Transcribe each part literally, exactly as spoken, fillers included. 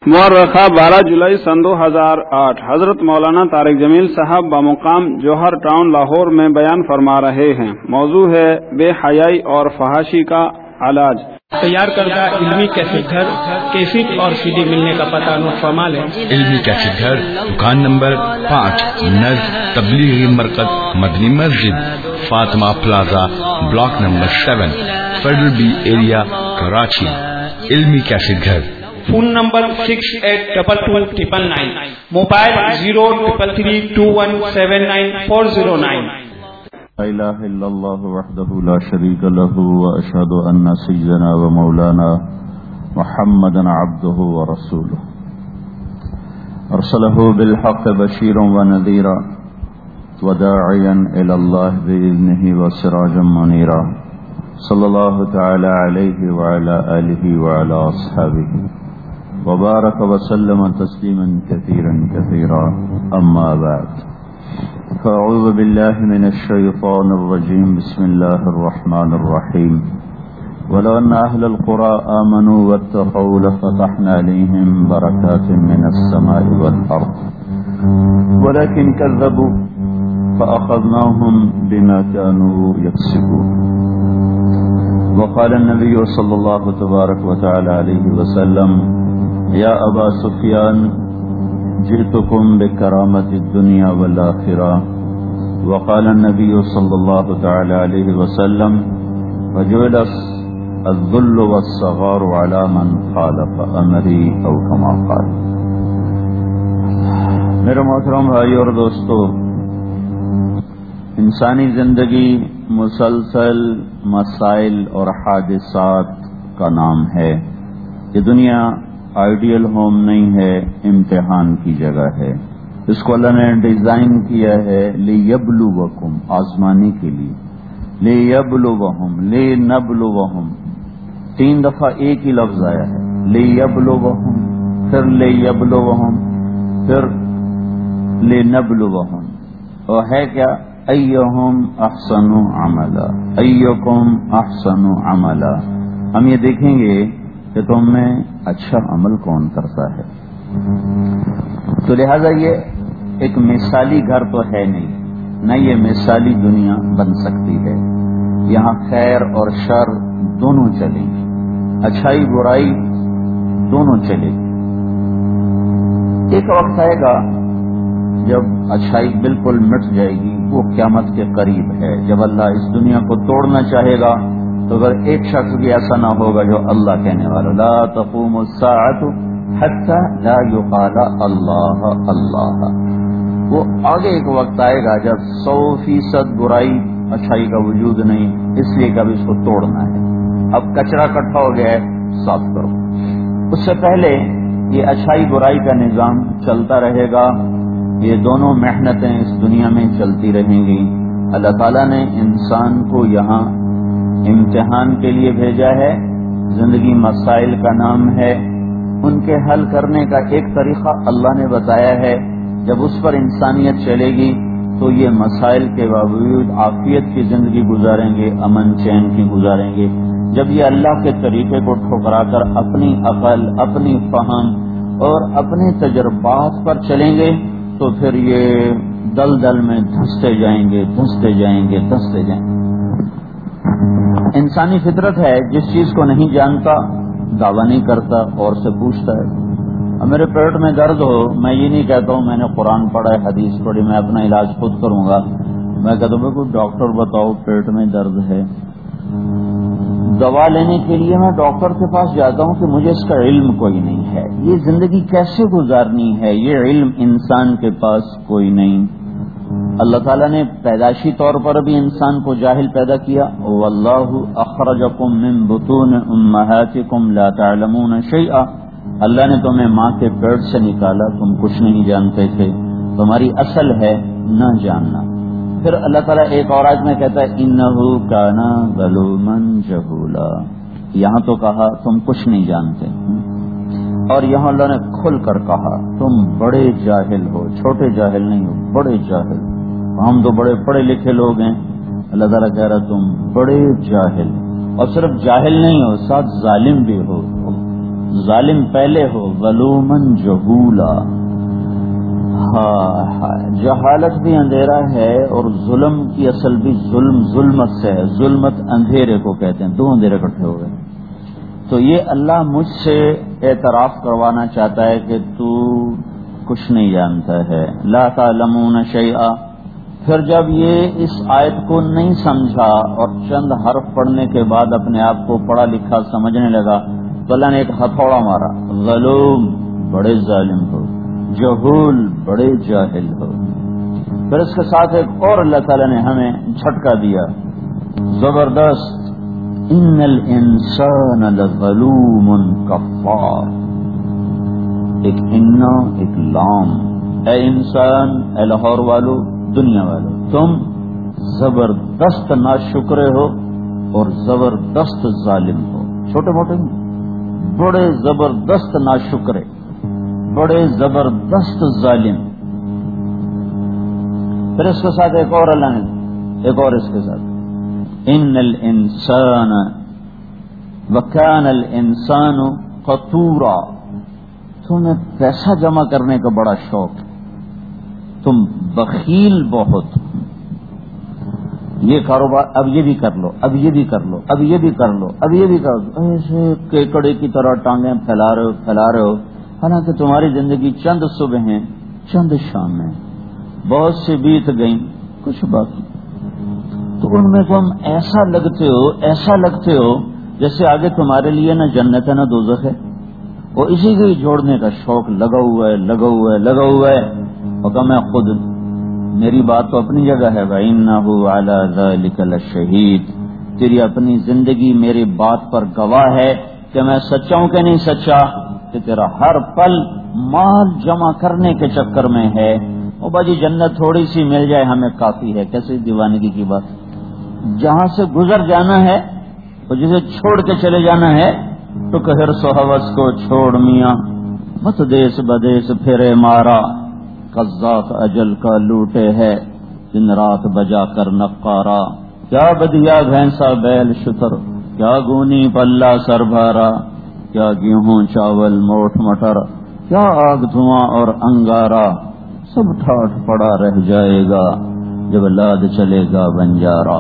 مورخہ بارہ جولائی سن دو ہزار آٹھ حضرت مولانا طارق جمیل صاحب بمقام جوہر ٹاؤن لاہور میں بیان فرما رہے ہیں۔ موضوع ہے بے حیائی اور فحاشی کا علاج۔ تیار کردہ علمی کیسٹ گھر کیسٹ اور سی ڈی ملنے کا پتہ نوٹ فرما لیں۔ علمی کیسٹ گھر دکان نمبر پانچ نزد تبلیغی مرکز Madani Masjid Fatima plaza block number seven federal B area Karachi. علمی کیسٹ گھر phone number six eight double two triple nine, mobile zero triple three two one seven nine four zero nine. لا الہ الا اللہ وحدہ لا شریک لہ واشہد ان سیدنا و مولانا محمدا عبدہ ورسولہ ارسلہ بالحق بشیرا ونذیرا وداعیا الی اللہ باذنہ وسراجا منیرا صلی اللہ تعالی علیہ وعلی آلہ وعلی اصحابہ وبارک وسلم تسلیما کثیرا کثیرا اما بعد فاعوذ باللہ من الشیطان الرجیم بسم اللہ الرحمن الرحیم ولو ان اہل القرى آمنوا واتقوا لفتحنا علیہم برکات من السماء والارض ولكن كذبوا فأخذناهم بما كانوا يكسبون وقال النبي صلى الله تبارك وتعالى عليه وسلم يا أبا سفيان جئتكم بكرامة الدنيا والآخرة وقال النبي صلى الله تعالى عليه وسلم وجعل الذل والصغار على من خالف أمري أو كما قال۔ میرے محترم بھائی اور دوستو، انسانی زندگی مسلسل مسائل اور حادثات کا نام ہے۔ یہ دنیا آئیڈیل ہوم نہیں ہے، امتحان کی جگہ ہے۔ اس کو اللہ نے ڈیزائن کیا ہے لیبلوکم، آزمانے کے لیے۔ لیبلوہم، لینبلوہم، تین دفعہ ایک ہی لفظ آیا ہے، لیبلوہم، پھر لیبلوہم، پھر لینبلوہم، اور ہے کیا؟ ایہم احسن عملا، ایکم احسن عملا۔ ہم یہ دیکھیں گے کہ تم میں اچھا عمل کون کرتا ہے۔ تو لہذا یہ ایک مثالی گھر تو ہے نہیں، نہ یہ مثالی دنیا بن سکتی ہے۔ یہاں خیر اور شر دونوں چلیں گے، اچھائی برائی دونوں چلے گی۔ ایک وقت آئے گا جب اچھائی بالکل مٹ جائے گی، وہ قیامت کے قریب ہے۔ جب اللہ اس دنیا کو توڑنا چاہے گا تو اگر ایک شخص بھی ایسا نہ ہوگا جو اللہ کہنے والا، لا تقوم الساعة حتى لا يقال اللہ اللہ۔ وہ آگے ایک وقت آئے گا جب سو فیصد برائی اچھائی کا وجود نہیں، اس لیے کہ اب اس کو توڑنا ہے، اب کچرا اکٹھا ہو گیا ہے، صاف کرو۔ اس سے پہلے یہ اچھائی برائی کا نظام چلتا رہے گا، یہ دونوں محنتیں اس دنیا میں چلتی رہیں گی۔ اللہ تعالیٰ نے انسان کو یہاں امتحان کے لیے بھیجا ہے۔ زندگی مسائل کا نام ہے، ان کے حل کرنے کا ایک طریقہ اللہ نے بتایا ہے۔ جب اس پر انسانیت چلے گی تو یہ مسائل کے باوجود عافیت کی زندگی گزاریں گے، امن چین کی گزاریں گے۔ جب یہ اللہ کے طریقے کو ٹھکرا کر اپنی عقل، اپنی فہم اور اپنے تجربات پر چلیں گے تو پھر یہ دل دل میں دھنستے جائیں گے، دھنستے جائیں گے، دھنستے جائیں گے۔ انسانی فطرت ہے، جس چیز کو نہیں جانتا دعویٰ نہیں کرتا اور سے پوچھتا ہے۔ اب میرے پیٹ میں درد ہو، میں یہ نہیں کہتا ہوں میں نے قرآن پڑھا ہے، حدیث پڑھی، میں اپنا علاج خود کروں گا۔ میں کہتا ہوں کوئی ڈاکٹر بتاؤ پیٹ میں درد ہے۔ دوا لینے کے لیے میں ڈاکٹر کے پاس جاتا ہوں کہ مجھے اس کا علم کوئی نہیں ہے، یہ زندگی کیسے گزارنی ہے، یہ علم انسان کے پاس کوئی نہیں۔ اللہ تعالیٰ نے پیدائشی طور پر بھی انسان کو جاہل پیدا کیا۔ واللہ اخرجکم من بطون امہاتکم لا تعلمون شیئا، اللہ نے تمہیں ماں کے پیٹ سے نکالا، تم کچھ نہیں جانتے تھے، تمہاری اصل ہے نہ جاننا۔ پھر اللہ تعالیٰ ایک اور آیت میں کہتا ہے انہ کان ظلوما جہولا، یہاں تو کہا تم کچھ نہیں جانتے، اور یہاں اللہ نے کھل کر کہا تم بڑے جاہل ہو، چھوٹے جاہل نہیں ہو، بڑے جاہل۔ ہم تو بڑے پڑھے لکھے لوگ ہیں، اللہ تعالیٰ کہہ رہا تم بڑے جاہل، اور صرف جاہل نہیں ہو، ساتھ ظالم بھی ہو۔ ظالم پہلے ہو، ظلومن جہولا. ہاں جہالت بھی اندھیرا ہے اور ظلم کی اصل بھی ظلم ظلمت سے ہے. ظلمت اندھیرے کو کہتے ہیں، دو اندھیرے اکٹھے ہو گئے. تو یہ اللہ مجھ سے اعتراف کروانا چاہتا ہے کہ تو کچھ نہیں جانتا ہے. لا تعلمون شیئا. پھر جب یہ اس آیت کو نہیں سمجھا اور چند حرف پڑھنے کے بعد اپنے آپ کو پڑھا لکھا سمجھنے لگا تو اللہ نے ایک ہتھوڑا مارا. ظلوم بڑے ظالم ہو، جہول بڑے جاہل ہو. پھر اس کے ساتھ ایک اور اللہ تعالی نے ہمیں جھٹکا دیا زبردست. ان الانسان لظلوم کفار. ایک انا ایک لام. اے انسان، اے لاہور والو، دنیا والو، تم زبردست ناشکرے ہو اور زبردست ظالم ہو. چھوٹے موٹے بڑے زبردست ناشکرے، بڑے زبردست ظالم. پھر اس کے ساتھ ایک اور اللہ نے ایک اور اس کے ساتھ ان الانسان وکان الانسان قتورا. تمہیں پیسہ جمع کرنے کا بڑا شوق، تم بخیل بہت. یہ کاروبار اب یہ بھی کر لو، اب یہ بھی کر لو، اب یہ بھی کر لو، اب یہ بھی کر لو. ایسے کیکڑے کی طرح ٹانگیں پھیلا رہے ہو پھیلا رہے ہو حالانکہ تمہاری زندگی چند صبح ہیں، چند شام ہیں، بہت سی بیت گئیں، کچھ باقی. تو ان میں تم ایسا لگتے ہو ایسا لگتے ہو جیسے آگے تمہارے لیے نہ جنت ہے نہ دوزخ ہے. وہ اسی کو ہی جوڑنے کا شوق لگا ہوا ہے لگا ہوا ہے لگا ہوا ہے. اور کہ میں خود، میری بات تو اپنی جگہ ہے. وَإِنَّهُ عَلَى ذَلِكَ لَشَهِيدٌ. تیری اپنی زندگی میری بات پر گواہ ہے کہ میں سچا ہوں کہ نہیں سچا، کہ تیرا ہر پل مال جمع کرنے کے چکر میں ہے. او باجی جنت تھوڑی سی مل جائے ہمیں کافی ہے. کیسے دیوانگی کی بات. جہاں سے گزر جانا ہے اور جسے چھوڑ کے چلے جانا ہے تو کہ حرص و ہوس کو چھوڑ میاں، مت دیس بدیس پھرے مارا. قذاق اجل کا لوٹے ہے دن رات بجا کر نقارا. کیا بدیا بھینسا بیل شتر، کیا گونی پلہ سر بھارا، کیا گیہوں چاول موٹ مٹر، کیا آگ دھواں اور انگارا. سب ٹھاٹ پڑا رہ جائے گا جب لاد چلے گا بنجارا.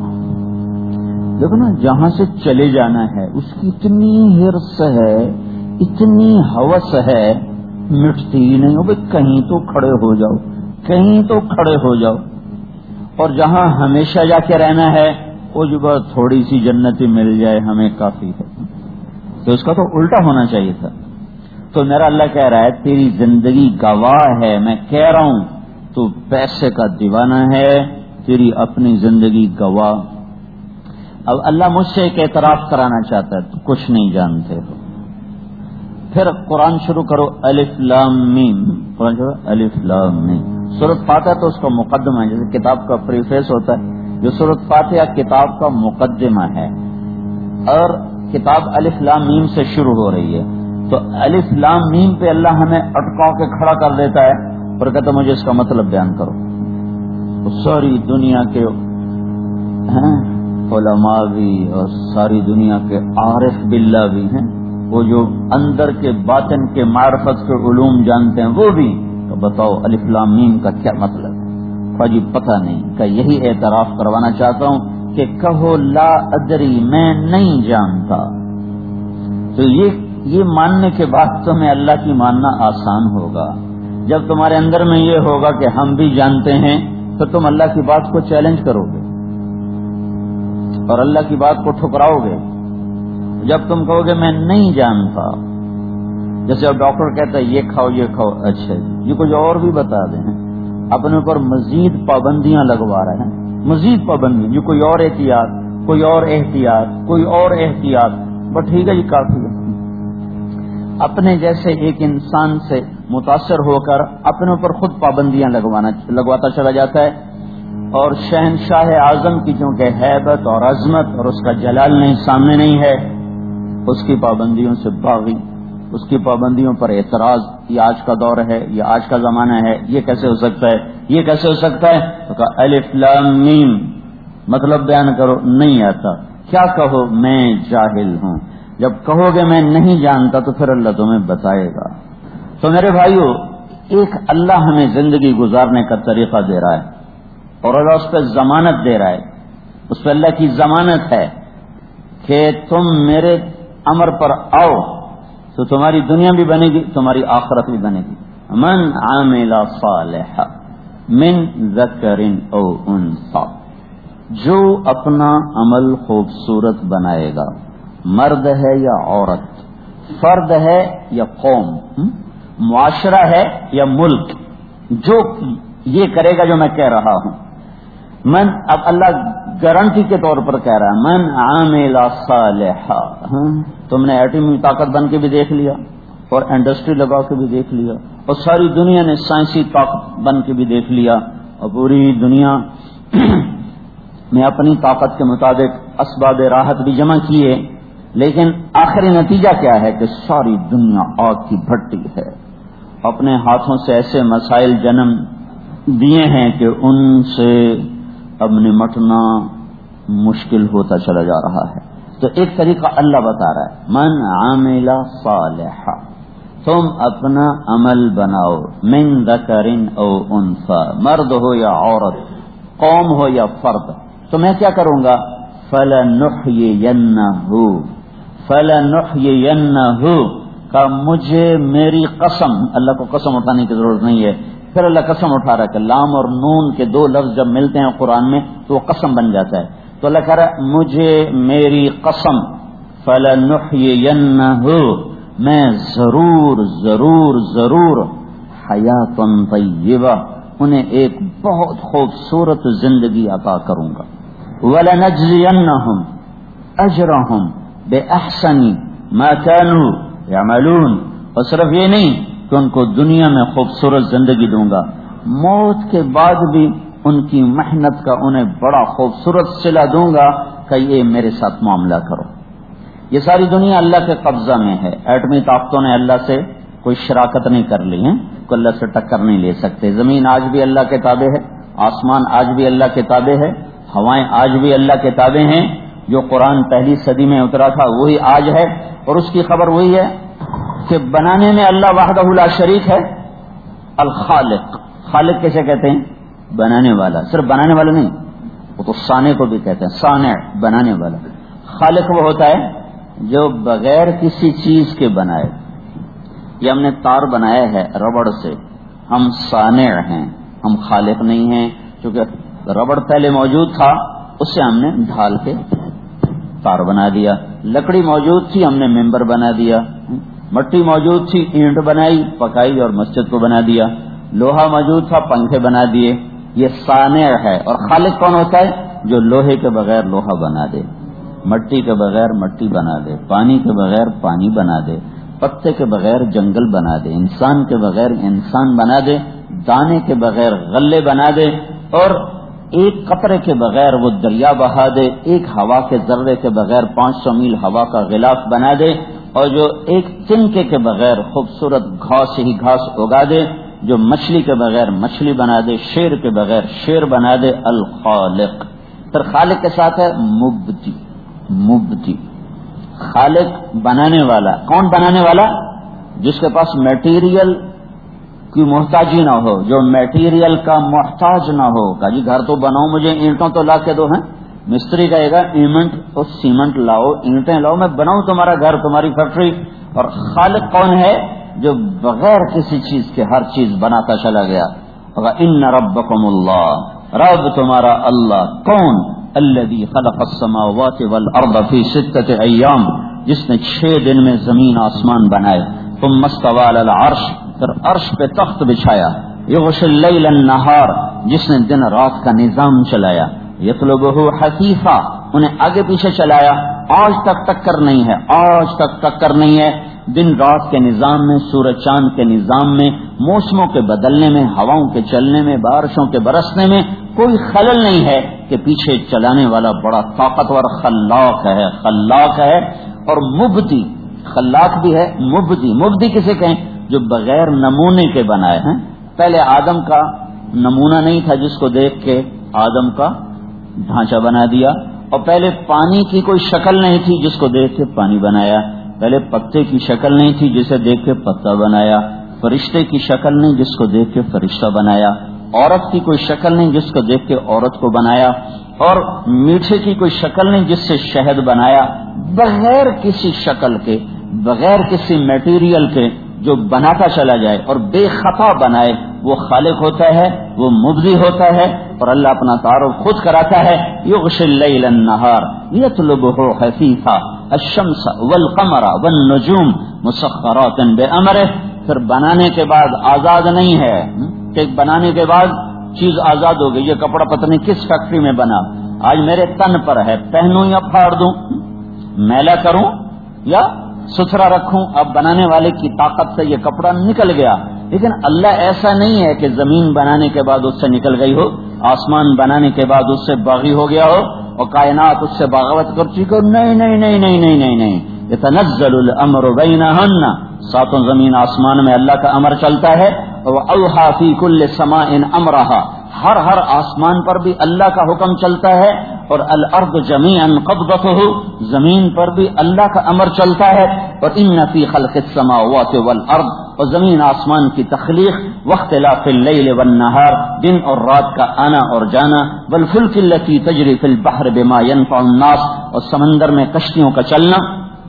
دیکھو نا، جہاں سے چلے جانا ہے اس کی اتنی حرص ہے، اتنی ہوس ہے، مٹتی نہیں. بھائی کہیں تو کھڑے ہو جاؤ، کہیں تو کھڑے ہو جاؤ. اور جہاں ہمیشہ جا کے رہنا ہے وہ جو بات تھوڑی سی جنتی مل جائے ہمیں کافی ہے. تو اس کا تو الٹا ہونا چاہیے تھا. تو میرا اللہ کہہ رہا ہے تیری زندگی گواہ ہے، میں کہہ رہا ہوں تو پیسے کا دیوانہ ہے، تیری اپنی زندگی گواہ. اب اللہ مجھ سے ایک اعتراف کرانا چاہتا ہے تو کچھ نہیں جانتے ہو. پھر قرآن شروع کرو الف لام میم. قرآن شروع الف لام میم. سورۃ فاتحہ تو اس کا مقدمہ ہے، جیسے کتاب کا پریفیس ہوتا ہے. جو سورۃ فاتحہ کتاب کا مقدمہ ہے اور کتاب الف لام میم سے شروع ہو رہی ہے. تو الف لام میم پہ اللہ ہمیں اٹکا کے کھڑا کر دیتا ہے اور کہتا مجھے اس کا مطلب بیان کرو. تو ساری دنیا کے علماء بھی اور ساری دنیا کے عارف باللہ بھی ہیں، وہ جو اندر کے باطن کے معرفت کے علوم جانتے ہیں وہ بھی. تو بتاؤ الف لام میم کا کیا مطلب ہے؟ خواجی پتہ نہیں. کہ یہی اعتراف کروانا چاہتا ہوں کہ کہو لا ادری، میں نہیں جانتا. تو یہ یہ ماننے کے بعد تمہیں اللہ کی ماننا آسان ہوگا. جب تمہارے اندر میں یہ ہوگا کہ ہم بھی جانتے ہیں تو تم اللہ کی بات کو چیلنج کرو گے اور اللہ کی بات کو ٹھکراؤ گے. جب تم کہو گے میں نہیں جانتا، جیسے اب ڈاکٹر کہتا ہے یہ کھاؤ یہ کھاؤ، اچھا جی یہ کچھ اور بھی بتا دیں، اپنے اوپر مزید پابندیاں لگوا رہے ہیں، مزید پابندی، یہ کوئی اور احتیاط کوئی اور احتیاط کوئی اور احتیاط. بس ٹھیک ہے جی کافی ہے. اپنے جیسے ایک انسان سے متاثر ہو کر اپنے اوپر خود پابندیاں لگوانا لگواتا چلا جاتا ہے. اور شہنشاہ اعظم کی چونکہ ہیبت اور عظمت اور اس کا جلال نہیں سامنے نہیں ہے، اس کی پابندیوں سے باغی، اس کی پابندیوں پر اعتراض. یہ آج کا دور ہے، یہ آج کا زمانہ ہے، یہ کیسے ہو سکتا ہے، یہ کیسے ہو سکتا ہے. تو کہا الف لام میم، مطلب بیان کرو. نہیں آتا. کیا کہو میں جاہل ہوں. جب کہو گے میں نہیں جانتا تو پھر اللہ تمہیں بتائے گا. تو میرے بھائیو، ایک اللہ ہمیں زندگی گزارنے کا طریقہ دے رہا ہے اور اللہ اس پہ ضمانت دے رہا ہے. اس پہ اللہ کی ضمانت ہے کہ تم میرے امر پر آؤ تو تمہاری دنیا بھی بنے گی، تمہاری آخرت بھی بنے گی. من عامل صالحا من ذکر او انثی، جو اپنا عمل خوبصورت بنائے گا، مرد ہے یا عورت، فرد ہے یا قوم، معاشرہ ہے یا ملک، جو یہ کرے گا جو میں کہہ رہا ہوں. من، اب اللہ گارنٹی کے طور پر کہہ رہا ہے من عامل صالحا. تم نے ایٹمی طاقت بن کے بھی دیکھ لیا اور انڈسٹری لگا کے بھی دیکھ لیا اور ساری دنیا نے سائنسی طاقت بن کے بھی دیکھ لیا اور پوری دنیا میں اپنی طاقت کے مطابق اسباب راحت بھی جمع کیے، لیکن آخری نتیجہ کیا ہے کہ ساری دنیا آگ کی بھٹی ہے. اپنے ہاتھوں سے ایسے مسائل جنم دیے ہیں کہ ان سے اب نمٹنا مشکل ہوتا چلا جا رہا ہے. تو ایک طریقہ اللہ بتا رہا ہے من عامل صالحا، تم اپنا عمل بناؤ، من ذکر او انثی، مرد ہو یا عورت، قوم ہو یا فرد. تو میں کیا کروں گا؟ فَلَنُحْيِيَنَّهُ فَلَنُحْيِيَنَّهُ کا مجھے میری قسم، اللہ کو قسم اٹھانے کی ضرورت نہیں ہے. پھر اللہ قسم اٹھا رہا ہے کہ لام اور نون کے دو لفظ جب ملتے ہیں قرآن میں تو وہ قسم بن جاتا ہے. تو اللہ کہہ رہا ہے مجھے میری قسم، فَلَنُحْيِيَنَّهُ میں ضرور ضرور ضرور حیاتن طیبہ انہیں ایک بہت خوبصورت زندگی عطا کروں گا. وَلَنَجْزِيَنَّهُمْ أَجْرَهُمْ بِأَحْسَنِ مَا كَانُوا يَعْمَلُونَ. اور صرف یہ نہیں کہ ان کو دنیا میں خوبصورت زندگی دوں گا، موت کے بعد بھی ان کی محنت کا انہیں بڑا خوبصورت صلہ دوں گا کہ یہ میرے ساتھ معاملہ کرو. یہ ساری دنیا اللہ کے قبضہ میں ہے. ایٹمی طاقتوں نے اللہ سے کوئی شراکت نہیں کر لی ہے، کوئی اللہ سے ٹکر نہیں لے سکتے. زمین آج بھی اللہ کے تابع ہے، آسمان آج بھی اللہ کے تابع ہے، ہوائیں آج بھی اللہ کے تابع ہیں. جو قرآن پہلی صدی میں اترا تھا وہی آج ہے، اور اس کی خبر وہی ہے کہ بنانے میں اللہ وحدہ لا شریک ہے. الخالق، خالق کیسے کہتے ہیں؟ بنانے والا. صرف بنانے والا نہیں، وہ تو صانع کو بھی کہتے ہیں، صانع بنانے والا. خالق وہ ہوتا ہے جو بغیر کسی چیز کے بنائے. یہ ہم نے تار بنایا ہے ربڑ سے، ہم صانع ہیں، ہم خالق نہیں ہیں. کیونکہ ربڑ پہلے موجود تھا، اس سے ہم نے ڈھال کے تار بنا دیا. لکڑی موجود تھی، ہم نے ممبر بنا دیا. مٹی موجود تھی، اینٹ بنائی، پکائی اور مسجد کو بنا دیا. لوہا موجود تھا، پنکھے بنا دیے. یہ صانع ہے. اور خالق کون ہوتا ہے؟ جو لوہے کے بغیر لوہا بنا دے، مٹی کے بغیر مٹی بنا دے، پانی کے بغیر پانی بنا دے، پتے کے بغیر جنگل بنا دے، انسان کے بغیر انسان بنا دے، دانے کے بغیر غلے بنا دے، اور ایک قطرے کے بغیر وہ دریا بہا دے، ایک ہوا کے ذرے کے بغیر پانچ سو میل ہوا کا غلاف بنا دے، اور جو ایک تنکے کے بغیر خوبصورت گھاس ہی گھاس اگا دے، جو مچھلی کے بغیر مچھلی بنا دے، شیر کے بغیر شیر بنا دے. الخالق. پھر خالق کے ساتھ ہے مبدی. مبدی خالق بنانے والا. کون بنانے والا؟ جس کے پاس میٹیریل کی محتاجی نہ ہو، جو میٹیریل کا محتاج نہ ہو. کہ جی گھر تو بناؤ، مجھے اینٹوں تو لا کے دو. ہیں مستری کہے گا ایمنٹ اور سیمنٹ لاؤ، اینٹیں لاؤ، میں بناؤں تمہارا گھر، تمہاری فیکٹری. اور خالق کون ہے؟ جو بغیر کسی چیز کے ہر چیز بناتا چلا گیا. ان ربکم اللہ، رب تمہارا اللہ. کون؟ الذی خلق السماوات والارض فی ستۃ ایام، جس نے چھ دن میں زمین آسمان بنائے. ثم استوى علی العرش، پھر عرش پہ تخت بچھایا. یغشی اللیل النہار، جس نے دن رات کا نظام چلایا. یطلبہ حثیثا، انہیں آگے پیچھے چلایا. آج تک ٹکر نہیں ہے، آج تک ٹکر نہیں ہے. دن رات کے نظام میں، سورج چاند کے نظام میں، موسموں کے بدلنے میں، ہواؤں کے چلنے میں، بارشوں کے برسنے میں کوئی خلل نہیں ہے کہ پیچھے چلانے والا بڑا طاقتور خلاق ہے. خلاق ہے اور مبدی. خلاق بھی ہے، مبدی. مبدی کسے کہیں؟ جو بغیر نمونے کے بنائے ہیں. پہلے آدم کا نمونہ نہیں تھا جس کو دیکھ کے آدم کا ڈھانچہ بنا دیا، اور پہلے پانی کی کوئی شکل نہیں تھی جس کو دیکھ کے پانی بنایا، پہلے پتے کی شکل نہیں تھی جسے دیکھ کے پتا بنایا، فرشتے کی شکل نہیں جس کو دیکھ کے فرشتہ بنایا، عورت کی کوئی شکل نہیں جس کو دیکھ کے عورت کو بنایا، اور میٹھے کی کوئی شکل نہیں جس سے شہد بنایا۔ بغیر کسی شکل کے، بغیر کسی میٹیریل کے جو بناتا چلا جائے اور بے خطا بنائے، وہ خالق ہوتا ہے، وہ مبدی ہوتا ہے۔ اور اللہ اپنا تعارف خود کراتا ہے، یغشی اللیل النہار یطلبہ حثیثا الشمس والقمر والنجوم مسخرات بامرہ۔ پھر بنانے کے بعد آزاد نہیں ہے کہ بنانے کے بعد چیز آزاد ہو گئی، یہ کپڑا پتہ نہیں کس فیکٹری میں بنا، آج میرے تن پر ہے، پہنوں یا پھاڑ دوں، میلا کروں یا ستھرا رکھوں، اب بنانے والے کی طاقت سے یہ کپڑا نکل گیا۔ لیکن اللہ ایسا نہیں ہے کہ زمین بنانے کے بعد اس سے نکل گئی ہو، آسمان بنانے کے بعد اس سے باغی ہو گیا ہو اور کائنات اس سے بغاوت کر چکی ہو۔ نہیں نہیں نہیں نہیں نہیں نہیں نہیں یتنزل الامر بینہن، ساتوں زمین آسمان میں اللہ کا امر چلتا ہے۔ وَأَوْحَى فِي كُلِّ سَمَاءٍ أَمْرَهَا، ہر ہر آسمان پر بھی اللہ کا حکم چلتا ہے، اور الارض جميعا قبضته، زمین پر بھی اللہ کا امر چلتا ہے۔ اور ان فی خلق السماوات والارض، اور زمین آسمان کی تخلیق، واختلاف اللیل والنہار، دن اور رات کا آنا اور جانا، والفلک التي تجری فی البحر بما ينفع الناس، اور سمندر میں کشتیوں کا چلنا،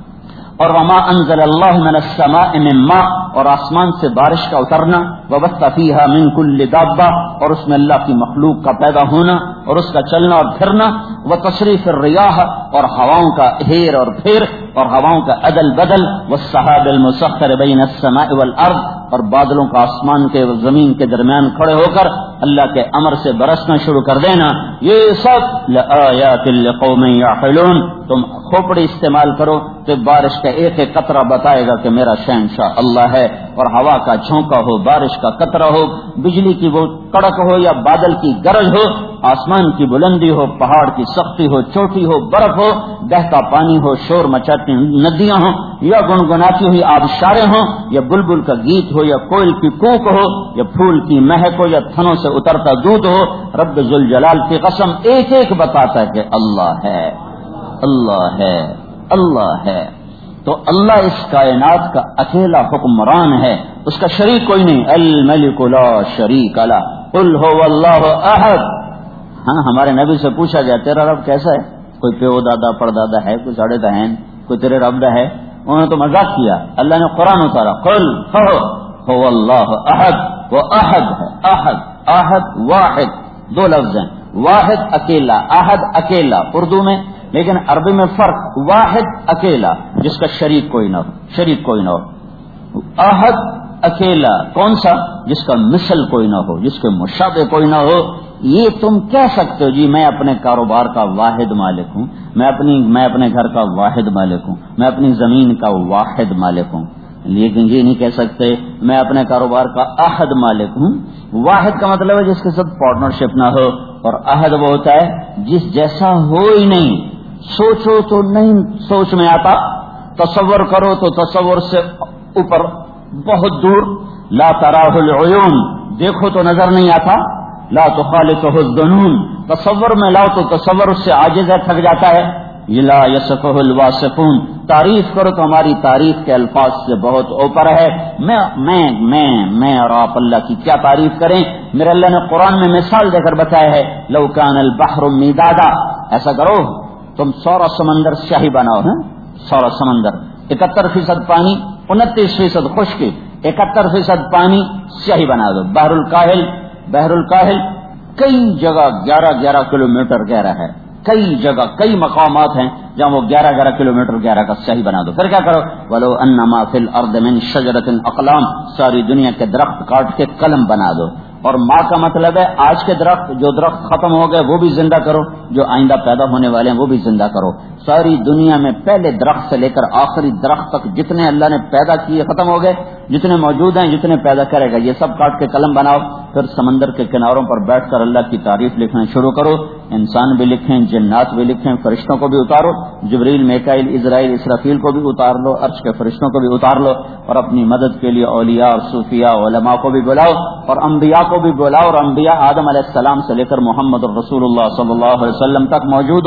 اور وما انزل اللہ من السماء من ماء، اور آسمان سے بارش کا اترنا، وبث فیہا من کل دابہ، اور اس میں اللہ کی مخلوق کا پیدا ہونا اور اس کا چلنا اور پھرنا، وتصریف الریاح، اور ہواؤں کا ہیر اور پھیر اور ہواؤں کا عدل بدل، والسحاب المسخر بین السماء والارض، اور بادلوں کا آسمان کے زمین کے درمیان کھڑے ہو کر اللہ کے امر سے برسنا شروع کر دینا۔ یہ سب لآیات لقوم یعقلون، تم کھوپڑی استعمال کرو تو بارش کا ایک ایک قطرہ بتائے گا کہ میرا شہنشاہ اللہ ہے، اور ہوا کا جھونکا ہو، بارش کا قطرہ ہو، بجلی کی وہ کڑک ہو یا بادل کی گرج ہو، آسمان کی بلندی ہو، پہاڑ کی سختی ہو، چوٹی ہو، برف ہو، بہتا پانی ہو، شور مچاتی ندیاں ہوں، یا گنگناتی ہوئی آبشاریں ہوں، یا بلبل کا گیت ہو، یا کوئل کی کوک ہو، یا پھول کی مہک ہو، یا تھنوں سے اترتا دودھ ہو، رب ذوالجلال کی قسم ایک ایک بتاتا ہے کہ اللہ ہے، اللہ ہے، اللہ ہے۔ تو اللہ اس کائنات کا اکیلا حکمران ہے، اس کا شریک کوئی نہیں۔ الملک لا شریک لہ قل هو اللہ احد۔ ہاں، ہمارے نبی سے پوچھا گیا تیرا رب کیسا ہے؟ کوئی پیو دادا پردادا ہے، کوئی ساڑھے دہن، کوئی تیرے رب ہے؟ انہوں نے تو مذاق کیا۔ اللہ نے قرآن اتارا، قل هو اللہ احد، وہ احد ہے، احد احد واحد، دو لفظ ہیں، واحد اکیلا، احد اکیلا اردو میں، لیکن عربی میں فرق، واحد اکیلا جس کا شریک کوئی نہ ہو، شریک کوئی نہ ہو، احد اکیلا کون سا؟ جس کا مثل کوئی نہ ہو، جس کے مشابہ کوئی نہ ہو۔ یہ تم کہہ سکتے ہو جی میں اپنے کاروبار کا واحد مالک ہوں، میں اپنی میں اپنے گھر کا واحد مالک ہوں، میں اپنی زمین کا واحد مالک ہوں، لیکن یہ نہیں کہہ سکتے میں اپنے کاروبار کا احد مالک ہوں۔ واحد کا مطلب ہے جس کے ساتھ پارٹنرشپ نہ ہو، اور احد وہ ہوتا ہے جس جیسا ہو ہی نہیں، سوچو تو نہیں سوچ میں آتا، تصور کرو تو تصور سے اوپر بہت دور، لا تراہ العیون، دیکھو تو نظر نہیں آتا، لا تخالطہ الظنون، تصور میں لاؤ تو تصور اس سے عاجز ہے، تھک جاتا ہے، لا یصفہ الواصفون، تعریف کرو تو ہماری تعریف کے الفاظ سے بہت اوپر ہے۔ میں میں میں میں اور آپ اللہ کی کیا تعریف کریں؟ میرے اللہ نے قرآن میں مثال دے کر بتایا ہے، لو کان البحر مدادا، ایسا کرو تم سورا سمندر سیاہی بناؤ، ہیں سورا سمندر، اکہتر فیصد پانی، انتیس فیصد خشکی، اکہتر فیصد پانی سیاہی بنا دو۔ بحر الکاہل، بحر الکاہل کئی جگہ گیارہ گیارہ کلومیٹر گہرا ہے، کئی جگہ کئی مقامات ہیں جہاں وہ گیارہ گیارہ کلومیٹر گہرا کا سیاہی بنا دو۔ پھر کیا کرو؟ وَلَوْ أَنَّ مَا فِي الْأَرْضِ مِنْ شَجَرَةٍ أَقْلَامٍ، ساری دنیا کے درخت کاٹ کے قلم بنا دو۔ اور ماں کا مطلب ہے آج کے درخت، جو درخت ختم ہو گئے وہ بھی زندہ کرو، جو آئندہ پیدا ہونے والے ہیں وہ بھی زندہ کرو۔ ساری دنیا میں پہلے درخت سے لے کر آخری درخت تک جتنے اللہ نے پیدا کیے ختم ہو گئے، جتنے موجود ہیں، جتنے پیدا کرے گا، یہ سب کاٹ کے قلم بناؤ۔ پھر سمندر کے کناروں پر بیٹھ کر اللہ کی تعریف لکھنا شروع کرو، انسان بھی لکھیں، جنات بھی لکھیں، فرشتوں کو بھی اتارو، جبریل، میکائیل، اسرائیل، اسرافیل کو بھی اتار لو، عرش کے فرشتوں کو بھی اتار لو، اور اپنی مدد کے لیے اولیاء اور صوفیاء علماء کو بھی بلاؤ، اور انبیاء کو بھی بلاؤ، اور انبیاء آدم علیہ السلام سے لے کر محمد الرسول اللہ صلی اللہ علیہ وسلم تک موجود ہوں،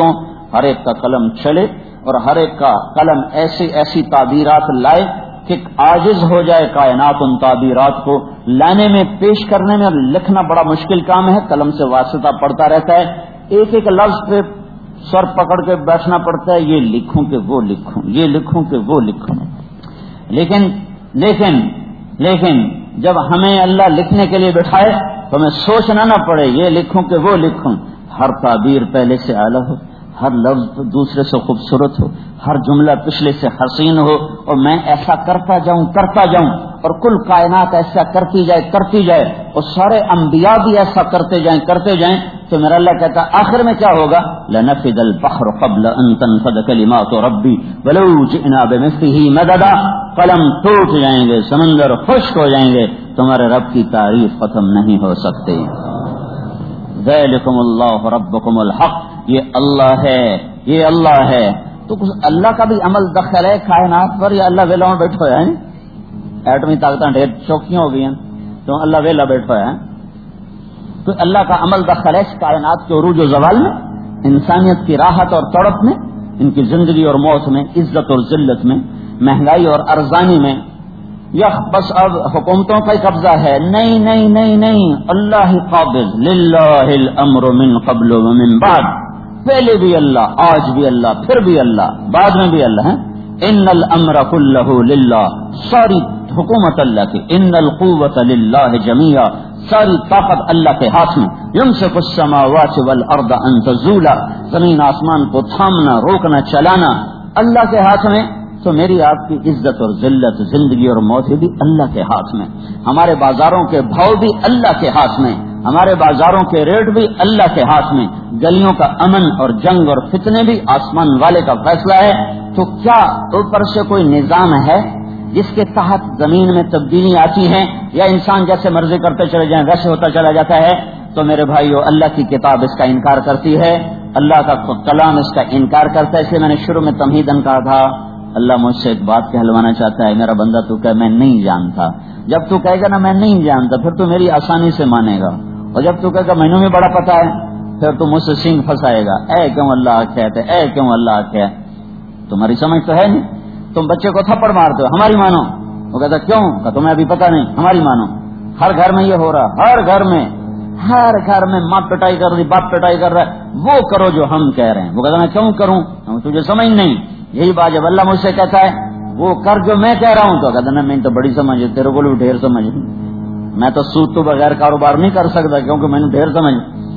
ہر ایک کا قلم چلے اور ہر ایک کا قلم ایسی ایسی تعبیرات لائے کہ عاجز ہو جائے کائنات ان تعبیرات کو لانے میں، پیش کرنے میں. اور لکھنا بڑا مشکل کام ہے، قلم سے واسطہ پڑتا رہتا ہے، ایک ایک لفظ پہ سر پکڑ کے بیٹھنا پڑتا ہے، یہ لکھوں کہ وہ لکھوں، یہ لکھوں کہ وہ لکھوں. لیکن لیکن لیکن جب ہمیں اللہ لکھنے کے لیے بٹھائے تو ہمیں سوچنا نہ پڑے یہ لکھوں کہ وہ لکھوں. ہر تعبیر پہلے سے اعلیٰ ہو، ہر لفظ دوسرے سے خوبصورت ہو، ہر جملہ پچھلے سے حسین ہو، اور میں ایسا کرتا جاؤں کرتا جاؤں اور کل کائنات ایسا کرتی جائے کرتی جائے اور سارے انبیاء بھی ایسا کرتے جائیں کرتے جائیں. تو میرا اللہ کہتا آخر میں کیا ہوگا؟ لنفد البحر قبل ان تنفد کلمات ربی ولو جئنا بمثله مددا. قلم ٹوٹ جائیں گے، سمندر خشک ہو جائیں گے، تمہارے رب کی تعریف ختم نہیں ہو سکتی. ذالکم اللہ ربکم الحق، یہ اللہ ہے، یہ اللہ ہے. تو کچھ اللہ کا بھی عمل دخل ہے کائنات پر، یا اللہ ویلا میں بیٹھا ہے؟ ایٹمی طاقتیں ڈھیر چوکیاں ہو گئی ہیں تو اللہ ویلا بیٹھا ہے. تو اللہ کا عمل دخل ہے اس کائنات کے عروج و زوال میں، انسانیت کی راحت اور تڑپ میں، ان کی زندگی اور موت میں، عزت اور ذلت میں، مہنگائی اور ارزانی میں. یا بس اب حکومتوں کا ہی قبضہ ہے؟ نہیں نہیں نہیں نہیں، اللہ ہی قابض. للہ الامر من قبل ومن بعد، پہلے بھی اللہ، آج بھی اللہ، پھر بھی اللہ، بعد میں بھی اللہ ہے. ان الامر کلہ للہ، ساری حکومت اللہ کی. ان القوت للہ جمیعا، ساری طاقت اللہ کے ہاتھ میں. یمسک السماوات والارض ان تزولا، زمین آسمان کو تھامنا، روکنا، چلانا اللہ کے ہاتھ میں. تو میری آپ کی عزت اور ذلت، زندگی اور موت بھی اللہ کے ہاتھ میں. ہمارے بازاروں کے بھاؤ بھی اللہ کے ہاتھ میں، ہمارے بازاروں کے ریٹ بھی اللہ کے ہاتھ میں. گلیوں کا امن اور جنگ اور فتنے بھی آسمان والے کا فیصلہ ہے. تو کیا اوپر سے کوئی نظام ہے جس کے تحت زمین میں تبدیلی آتی ہے، یا انسان جیسے مرضی کرتے چلے جائیں ویسے ہوتا چلا جاتا ہے؟ تو میرے بھائیو، اللہ کی کتاب اس کا انکار کرتی ہے، اللہ کا کلام اس کا انکار کرتا ہے. اس لیے میں نے شروع میں تمہیدن کہا تھا اللہ مجھ سے ایک بات کہلوانا چاہتا ہے. میرا بندہ تو کہ میں نہیں جانتا. جب تو کہے گا نا میں نہیں جانتا، پھر تو میری آسانی سے مانے گا. اور جب تو کہے گا مینوں میں بڑا پتا ہے، پھر تو مجھ سے سینگ پھنسائے گا. اے کیوں اللہ کہتے، اے کیوں اللہ کہ تمہاری سمجھ تو ہے نہیں. تم بچے کو تھپڑ مارتے ہو، ہماری مانو. وہ کہتا کیوں؟ کہ تمہیں ابھی پتا نہیں، ہماری مانو. ہر گھر میں یہ ہو رہا، ہر گھر میں ہر گھر میں ماں پٹائی کر رہی، باپ پٹائی کر رہا ہے. وہ کرو جو ہم کہہ رہے ہیں. وہ کہتا میں کیوں کروں، تجھے سمجھ نہیں. یہی بات جب اللہ مجھ سے کہتا ہے وہ کر جو میں کہہ رہا ہوں، تو کہتا نا میں تو بڑی سمجھ ہے، تیرے کو بھی ڈھیر سمجھ. میں تو سود تو بغیر کاروبار نہیں کر سکتا کیونکہ میں نے ڈھیر سمجھ.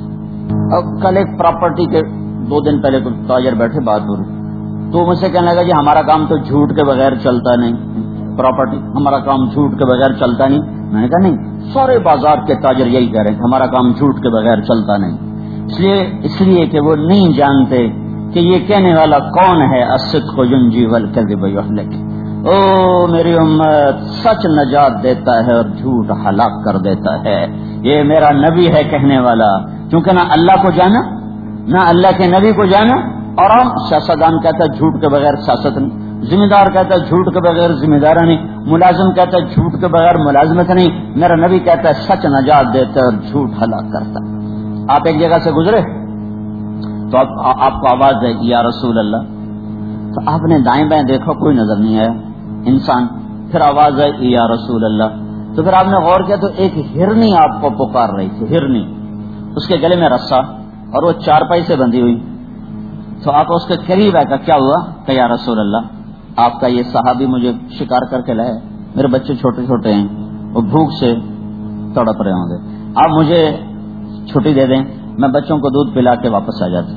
اب کل ایک پراپرٹی کے دو دن پہلے کچھ تاجر بیٹھے بات ہو رہی، تو مجھ سے کہنے لگا جی ہمارا کام تو جھوٹ کے بغیر چلتا نہیں، پراپرٹی ہمارا کام جھوٹ کے بغیر چلتا نہیں. میں نے کہا نہیں، سارے بازار کے تاجر یہی کہہ رہے ہیں کہ ہمارا کام جھوٹ کے بغیر چلتا نہیں. اس لیے اس لیے کہ وہ نہیں جانتے کہ یہ کہنے والا کون ہے. الصدق ینجی والکذب یہلک. او میری امت، سچ نجات دیتا ہے اور جھوٹ ہلاک کر دیتا ہے. یہ میرا نبی ہے کہنے والا. کیونکہ نہ اللہ کو جانا، نہ اللہ کے نبی کو جانا. اور ہم سیاستدان کہتا ہے جھوٹ کے بغیر سیاست نہیں، ذمہ دار کہتا ہے جھوٹ کے بغیر ذمہ دار نہیں، ملازم کہتا ہے جھوٹ کے بغیر ملازمت نہیں. میرا نبی کہتا ہے سچ نجات دیتا ہے اور جھوٹ ہلاک کرتا ہے. آپ ایک جگہ سے گزرے تو آپ, آپ کو آواز ہے یا رسول اللہ، تو آپ نے دائیں بائیں دیکھا کوئی نظر نہیں آیا انسان. پھر آواز ہے یا رسول اللہ، تو پھر آپ نے غور کیا تو ایک ہرنی آپ کو پکار رہی تھی. ہرنی، اس کے گلے میں رسا اور وہ چارپائی سے بندھی ہوئی. تو آپ اس کے قریب آئے، کیا ہوا؟ کہ یا رسول اللہ، آپ کا یہ صحابی مجھے شکار کر کے لائے، میرے بچے چھوٹے چھوٹے ہیں، وہ بھوک سے تڑپ رہے ہوں گے، آپ مجھے چھٹی دے دیں، میں بچوں کو دودھ پلا کے واپس آ جاتی.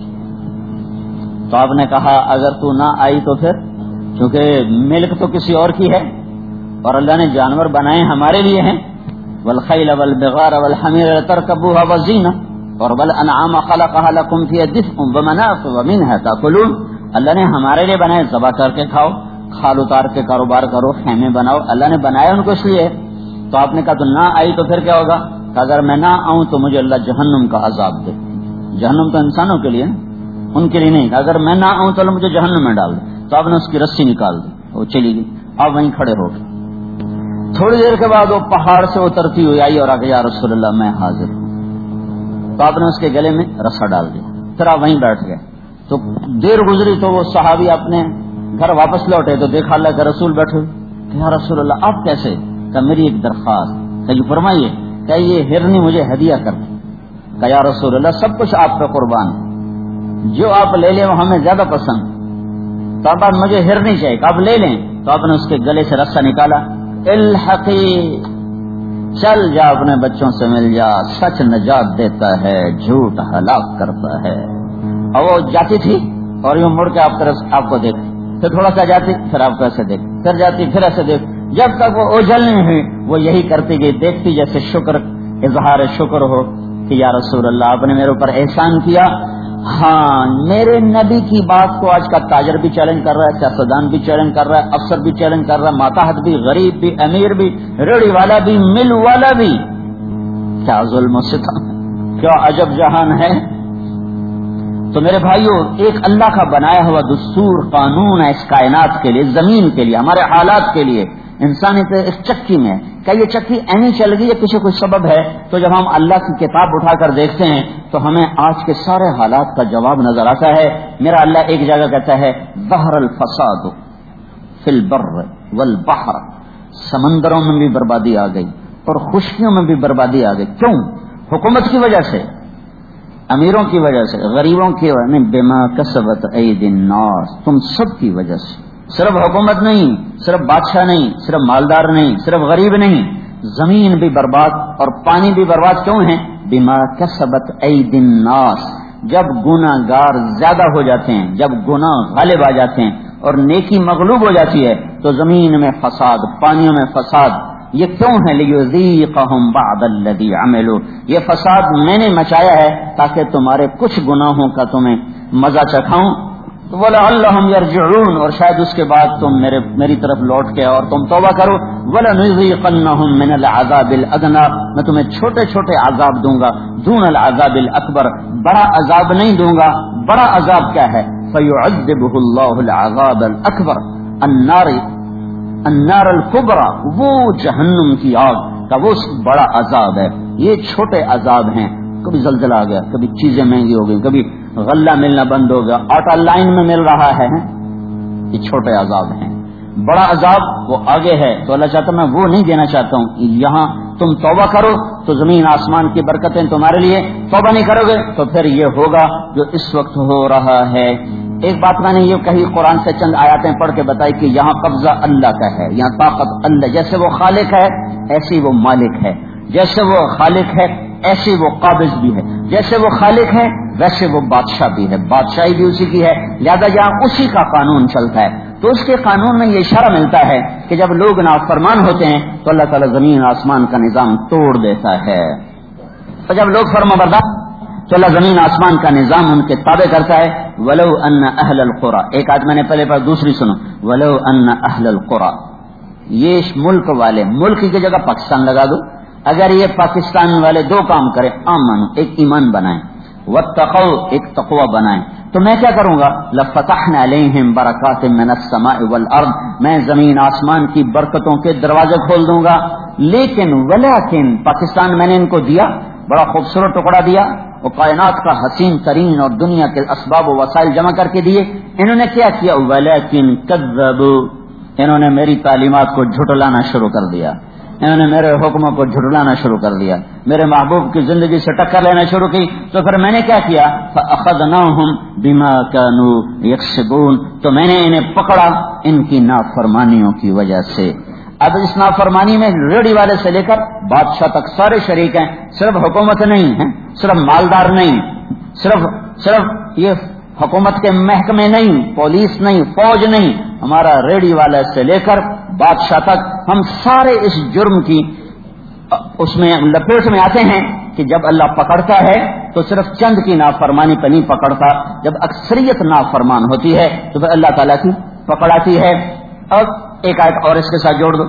تو آپ نے کہا اگر تو نہ آئی تو پھر، کیونکہ ملک تو کسی اور کی ہے اور اللہ نے جانور بنائے ہمارے لیے ہیں. والخیل والبغار والحمیر لترکبوها وزینہ اور والانعام خلقها لکم فیہا دفء ومنافع ومنها تاکلون. اللہ نے ہمارے لیے بنائے، ذبح کر کے کھاؤ، کھال اتار کے کاروبار کرو، خیمے بناؤ. اللہ نے بنایا ان کو اس لیے. تو آپ نے کہا تو نہ آئی تو پھر کیا ہوگا؟ کہ اگر میں نہ آؤں تو مجھے اللہ جہنم کا عذاب دے. جہنم تو انسانوں کے لیے، ان کے لیے نہیں. اگر میں نہ آؤں تو اللہ مجھے جہنم میں ڈال دے. تو آپ نے اس کی رسی نکال دی، وہ چلی گئی. آپ وہیں کھڑے ہو گئے. تھوڑی دیر کے بعد وہ پہاڑ سے اترتی ہوئی آئی اور آگے یا رسول اللہ میں حاضر ہوں. تو آپ نے اس کے گلے میں رسا ڈال دیا. پھر آپ وہیں بیٹھ گئے. تو دیر گزری تو وہ صحابی اپنے گھر واپس لوٹے تو دیکھا اللہ کا رسول بیٹھے کہ یا رسول اللہ آپ کیسے؟ کہ میری ایک درخواست کہ یہ فرمائیے کہ یہ ہرنی مجھے ہدیہ کر دیں. کہ یا رسول اللہ سب کچھ آپ پہ قربان ہے، جو آپ لے لیں وہ ہمیں زیادہ پسند، تو اب مجھے ہرنی چاہیے کہ آپ لے لیں. تو آپ نے اس کے گلے سے رسہ نکالا، الحقی چل جا اپنے بچوں سے مل جا، سچ نجات دیتا ہے، جھوٹ ہلاک کرتا ہے. اور وہ جاتی تھی اور یوں مڑ کے آپ طرف آپ کو دیکھ، پھر تھوڑا سا جاتی پھر آپ کو ایسے دیکھ، پھر جاتی پھر ایسے دیکھ، جب تک وہ اوجھل نہیں ہوئی وہ یہی کرتی گئی، دیکھتی جیسے شکر اظہار شکر ہو کہ یا رسول اللہ آپ نے میرے اوپر احسان کیا. ہاں میرے نبی کی بات کو آج کا تاجر بھی چیلنج کر رہا ہے، سیاستدان بھی چیلنج کر رہا ہے، افسر بھی چیلنج کر رہا ہے، ماتحت بھی، غریب بھی، امیر بھی، ریڑھی والا بھی، مل والا بھی. کیا ظلم و ستم، کیا عجب جہان ہے. تو میرے بھائیو ایک اللہ کا بنایا ہوا دستور قانون ہے اس کائنات کے لیے، زمین کے لیے، ہمارے حالات کے لیے. انسانی تو اس چکی میں کیا یہ چکی اینی چل گئی یا کسی کوئی سبب ہے؟ تو جب ہم اللہ کی کتاب اٹھا کر دیکھتے ہیں تو ہمیں آج کے سارے حالات کا جواب نظر آتا ہے. میرا اللہ ایک جگہ کہتا ہے ظہر الفساد فی البر والبحر، سمندروں میں بھی بربادی آ گئی اور خشکیوں میں بھی بربادی آ گئی. کیوں؟ حکومت کی وجہ سے، امیروں کی وجہ سے، غریبوں کی وجہ سے، بما کسبت ایدی الناس، تم سب کی وجہ سے. صرف حکومت نہیں، صرف بادشاہ نہیں، صرف مالدار نہیں، صرف غریب نہیں، زمین بھی برباد اور پانی بھی برباد. کیوں ہے؟ بما کسبت ایدی الناس. جب گناہ گار زیادہ ہو جاتے ہیں، جب گناہ غالب آ جاتے ہیں اور نیکی مغلوب ہو جاتی ہے تو زمین میں فساد، پانیوں میں فساد. یہ کیوں ہے؟ لیذیقہم بعض الذی عملوا، یہ فساد میں نے مچایا ہے تاکہ تمہارے کچھ گناہوں کا تمہیں مزہ چکھاؤں. وَلَعَلَّهُمْ يَرْجِعُونَ، اور شاید اس کے بعد تم میرے میری طرف لوٹ کے اور تم توبہ کرو. وَلَنُذِيقَنَّهُمْ مِنَ الْعَذَابِ الْأَدْنَىٰ، میں تمہیں چھوٹے چھوٹے عذاب دوں گا، دون العذاب الاکبر، بڑا عذاب نہیں دوں گا. بڑا عذاب کیا ہے؟ فَيُعَذِّبُهُ اللَّهُ الْعَذَابَ الْأَكْبَرَ النَّارِ النَّارَ الْكُبْرَى، وہ جہنم کی آگ کا وہ بڑا عذاب ہے. یہ چھوٹے عذاب ہیں، کبھی زلزلہ آ گیا، کبھی چیزیں مہنگی ہو گئی، کبھی غلہ ملنا بند ہو گیا، آٹا لائن میں مل رہا ہے، یہ چھوٹے عذاب ہیں. بڑا عذاب وہ آگے ہے. تو اللہ چاہتا میں وہ نہیں دینا چاہتا ہوں. یہاں تم توبہ کرو تو زمین آسمان کی برکتیں تمہارے لیے، توبہ نہیں کرو گے تو پھر یہ ہوگا جو اس وقت ہو رہا ہے. ایک بات میں نے یہ کہی، قرآن سے چند آیاتیں پڑھ کے بتائی کہ یہاں قبضہ اللہ کا ہے، یہاں طاقت اللہ، جیسے وہ خالق ہے ایسی وہ مالک ہے، جیسے وہ خالق ہے ایسے وہ قابض بھی ہے، جیسے وہ خالق ہے ویسے وہ بادشاہ بھی ہے، بادشاہی بھی اسی کی ہے. لہذا جہاں اسی کا قانون چلتا ہے تو اس کے قانون میں یہ اشارہ ملتا ہے کہ جب لوگ نافرمان ہوتے ہیں تو اللہ تعالیٰ زمین آسمان کا نظام توڑ دیتا ہے، اور جب لوگ فرمانبردار تو اللہ زمین آسمان کا نظام ان کے تابع کرتا ہے. ولو ان اہل القرى، ایک آج میں نے پہلے پر دوسری سنو، ولو ان اہل القرى، یہ ملک والے، ملک کی جگہ پاکستان لگا دو. اگر یہ پاکستان والے دو کام کریں، آمن، ایک ایمان بنائیں، واتقوا، ایک تقوی بنائیں، تو میں کیا کروں گا؟ لفتحنا علیہم برکات من السماء والارض، میں زمین آسمان کی برکتوں کے دروازے کھول دوں گا. لیکن ولیکن پاکستان میں نے ان کو دیا، بڑا خوبصورت ٹکڑا دیا، وہ کائنات کا حسین ترین اور دنیا کے اسباب و وسائل جمع کر کے دیے. انہوں نے کیا کیا؟ ولیکن کذبوا، انہوں نے میری تعلیمات کو جھٹلانا شروع کر دیا، انہوں نے میرے حکموں کو جھٹلانا شروع کر دیا، میرے محبوب کی زندگی سے ٹکر لینا شروع کی. تو پھر میں نے کیا کیا؟ فَأَخَذْنَاهُمْ بِمَا كَانُوا يَكْسِبُونَ، تو میں نے انہیں پکڑا ان کی نافرمانیوں کی وجہ سے. اب اس نافرمانی میں ریڑھی والے سے لے کر بادشاہ تک سارے شریک ہیں، صرف حکومت نہیں ہے، صرف مالدار نہیں، صرف صرف یہ حکومت کے محکمے نہیں، پولیس نہیں، فوج نہیں، ہمارا ریڑھی والے سے لے کر بادشاہ تک ہم سارے اس جرم کی اس میں لپیٹ میں آتے ہیں کہ جب اللہ پکڑتا ہے تو صرف چند کی نافرمانی پہ نہیں پکڑتا، جب اکثریت نافرمان ہوتی ہے تو پھر اللہ تعالیٰ کی پکڑ آتی ہے. اور ایک آیت اور اس کے ساتھ جوڑ دو،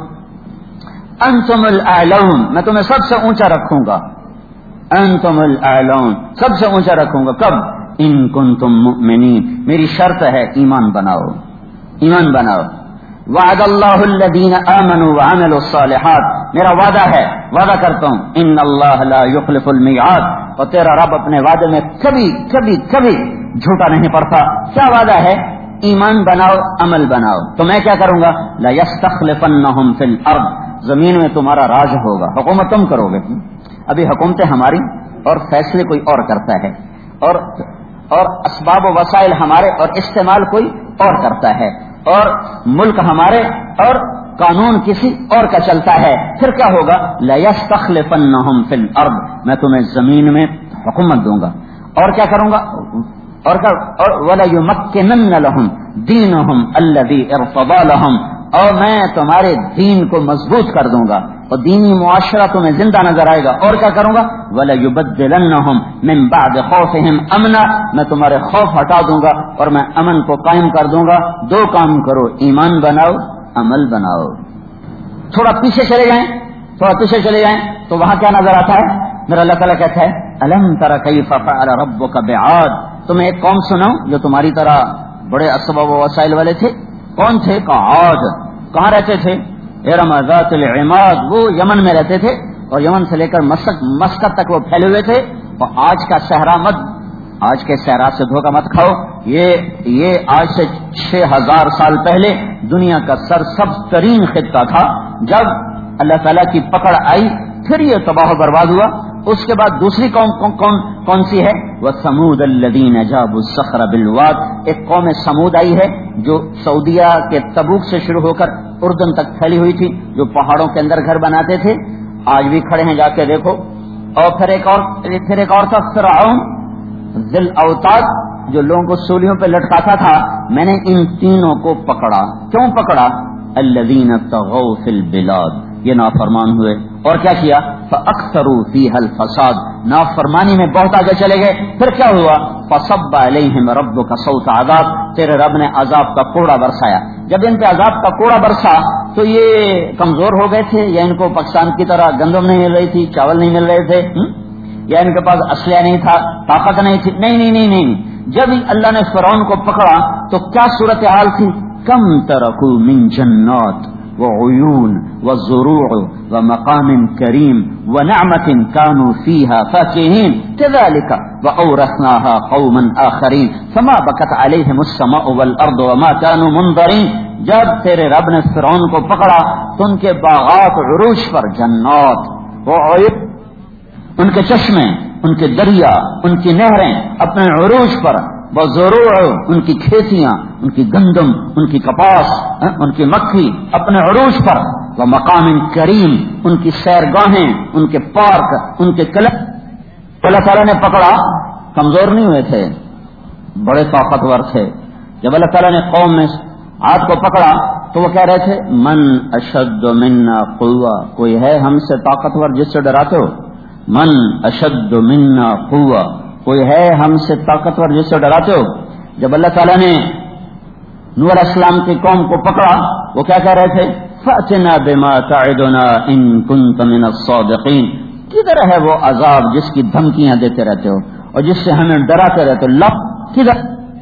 انتم الاعلون، میں تمہیں سب سے اونچا رکھوں گا، انتم الاعلون، سب سے اونچا رکھوں گا. کب؟ ان کنتم مؤمنین، میری شرط ہے ایمان بناؤ، ایمان بناؤ. وعد اللہ الذین آمنوا وعملوا الصالحات، میرا وعدہ ہے، وعدہ کرتا ہوں، ان اللہ لا یخلف المیعاد، اور تیرا رب اپنے وعدے میں کبھی کبھی کبھی جھوٹا نہیں پڑتا. کیا وعدہ ہے؟ ایمان بناؤ عمل بناؤ. تو میں کیا کروں گا؟ لَيَسْتَخْلِفَنَّهُمْ فِي الْأَرْضِ, زمین میں تمہارا راج ہوگا, حکومت تم کرو گے. ابھی حکومتیں ہماری اور فیصلے کوئی اور کرتا ہے, اور اور اسباب و وسائل ہمارے اور استعمال کوئی اور کرتا ہے, اور ملک ہمارے اور قانون کسی اور کا چلتا ہے. پھر کیا ہوگا؟ لَيَسْتَخْلِفَنَّهُمْ فِي الْأَرْضِ, میں تمہیں زمین میں حکومت دوں گا. اور کیا کروں گا؟ اور وَلَيُمَكِّنَنَّ لَهُمْ دِينُهُمْ الَّذِي ارْتَضَىٰ لَهُمْ, اور میں تمہارے دین کو مضبوط کر دوں گا, اور دینی معاشرہ تمہیں زندہ نظر آئے گا. اور کیا کروں گا؟ وَلَيُبَدِّلَنَّهُمْ مِنْ بَعْدِ خَوْفِهِمْ أَمْنًا, میں تمہارے خوف ہٹا دوں گا اور میں امن کو قائم کر دوں گا. دو کام کرو, ایمان بناؤ عمل بناؤ. تھوڑا پیچھے چلے جائیں, تھوڑا پیچھے چلے جائیں تو وہاں کیا نظر آتا ہے؟ میرا اللہ تعالیٰ کہتا ہے أَلَمْ تَرَ كَيْفَ فَعَلَ رَبُّكَ بِعَادٍ, تمہیں ایک قوم سناؤں جو تمہاری طرح بڑے اسباب و وسائل والے تھے. کون تھے؟ عاد. کہاں رہتے تھے؟ ارم ذات العماد, وہ یمن میں رہتے تھے, اور یمن سے لے کر مسقط مسقط تک وہ پھیلے ہوئے تھے. اور آج کا صحرا مت, آج کے صحرا سے دھوکہ مت کھاؤ. یہ یہ آج سے چھ ہزار سال پہلے دنیا کا سرسبز ترین خطہ تھا. جب اللہ تعالیٰ کی پکڑ آئی پھر یہ تباہ و برباد ہوا. اس کے بعد دوسری قوم کون کون, کون سی ہے؟ وَثَمُودَ الَّذِينَ جَابُوا الصَّخْرَ بِالْوَادِ, ایک قوم سمود آئی ہے جو سعودیہ کے تبوک سے شروع ہو کر اردن تک پھیلی ہوئی تھی, جو پہاڑوں کے اندر گھر بناتے تھے. آج بھی کھڑے ہیں, جا کے دیکھو. اور پھر ایک اور پھر ایک اور تھا فرعون ذی الاوتاد, جو لوگوں کو سولیوں پہ لٹکاتا تھا. میں نے ان تینوں کو پکڑا. کیوں پکڑا؟ الذین طغوا فی البلاد, یہ نافرمان ہوئے. اور کیا کیا؟ فاکثروا فیہا الفساد, نافرمانی میں بہت آگے چلے گئے. پھر کیا ہوا؟ فصب علیہم ربک صوت عذاب, تیرے رب نے عذاب کا کوڑا برسایا. جب ان پہ عذاب کا کوڑا برسا تو یہ کمزور ہو گئے تھے, یا ان کو پاکستان کی طرح گندم نہیں مل رہی تھی, چاول نہیں مل رہے تھے, یا ان کے پاس اسلحہ نہیں تھا, طاقت نہیں تھی؟ نہیں نہیں نہیں نہیں. جب اللہ نے فرعون کو پکڑا تو کیا صورتحال تھی؟ کم ترکوا من جنات وعیون وزروع ومقام کریم ونعمت كانوا فيها فاكهين كذلك وأورثناها قوما آخرين فما بكت عليهم السماء والأرض وما كانوا منظرين. جب تیرے رب نے فرعون کو پکڑا تو ان کے باغات عروش پر جنات, وعیون ان کے چشمے, ان کے دریا, ان کی نہریں اپنے عروش پر, وزروع ان کی کھیتیاں, ان کی گندم, ان کی کپاس, ان کی مکھی اپنے عروش پر, ومقام کریم ان کی سیرگاہیں, ان کے پارک, ان کے کلب. اللہ تعالیٰ نے پکڑا, کمزور نہیں ہوئے تھے, بڑے طاقتور تھے. جب اللہ تعالیٰ نے قوم میں عاد کو پکڑا تو وہ کہہ رہے تھے من اشد منا قوہ, کوئی ہے ہم سے طاقتور جس سے ڈراتے ہو؟ من اشد منا قوہ, کوئی ہے ہم سے طاقتور جس سے ڈراتے ہو؟ جب اللہ تعالیٰ نے نوح علیہ السلام کی قوم کو پکڑا وہ کیا کہہ رہے تھے؟ فَأْتِنَا بِمَا تَعِدُنَا إِن كُنتَ مِنَ الصَّادِقِينَ, کدھر ہے وہ عذاب جس کی دھمکیاں دیتے رہتے ہو اور جس سے ہمیں ڈراتے رہتے ہو؟ لب کدھر؟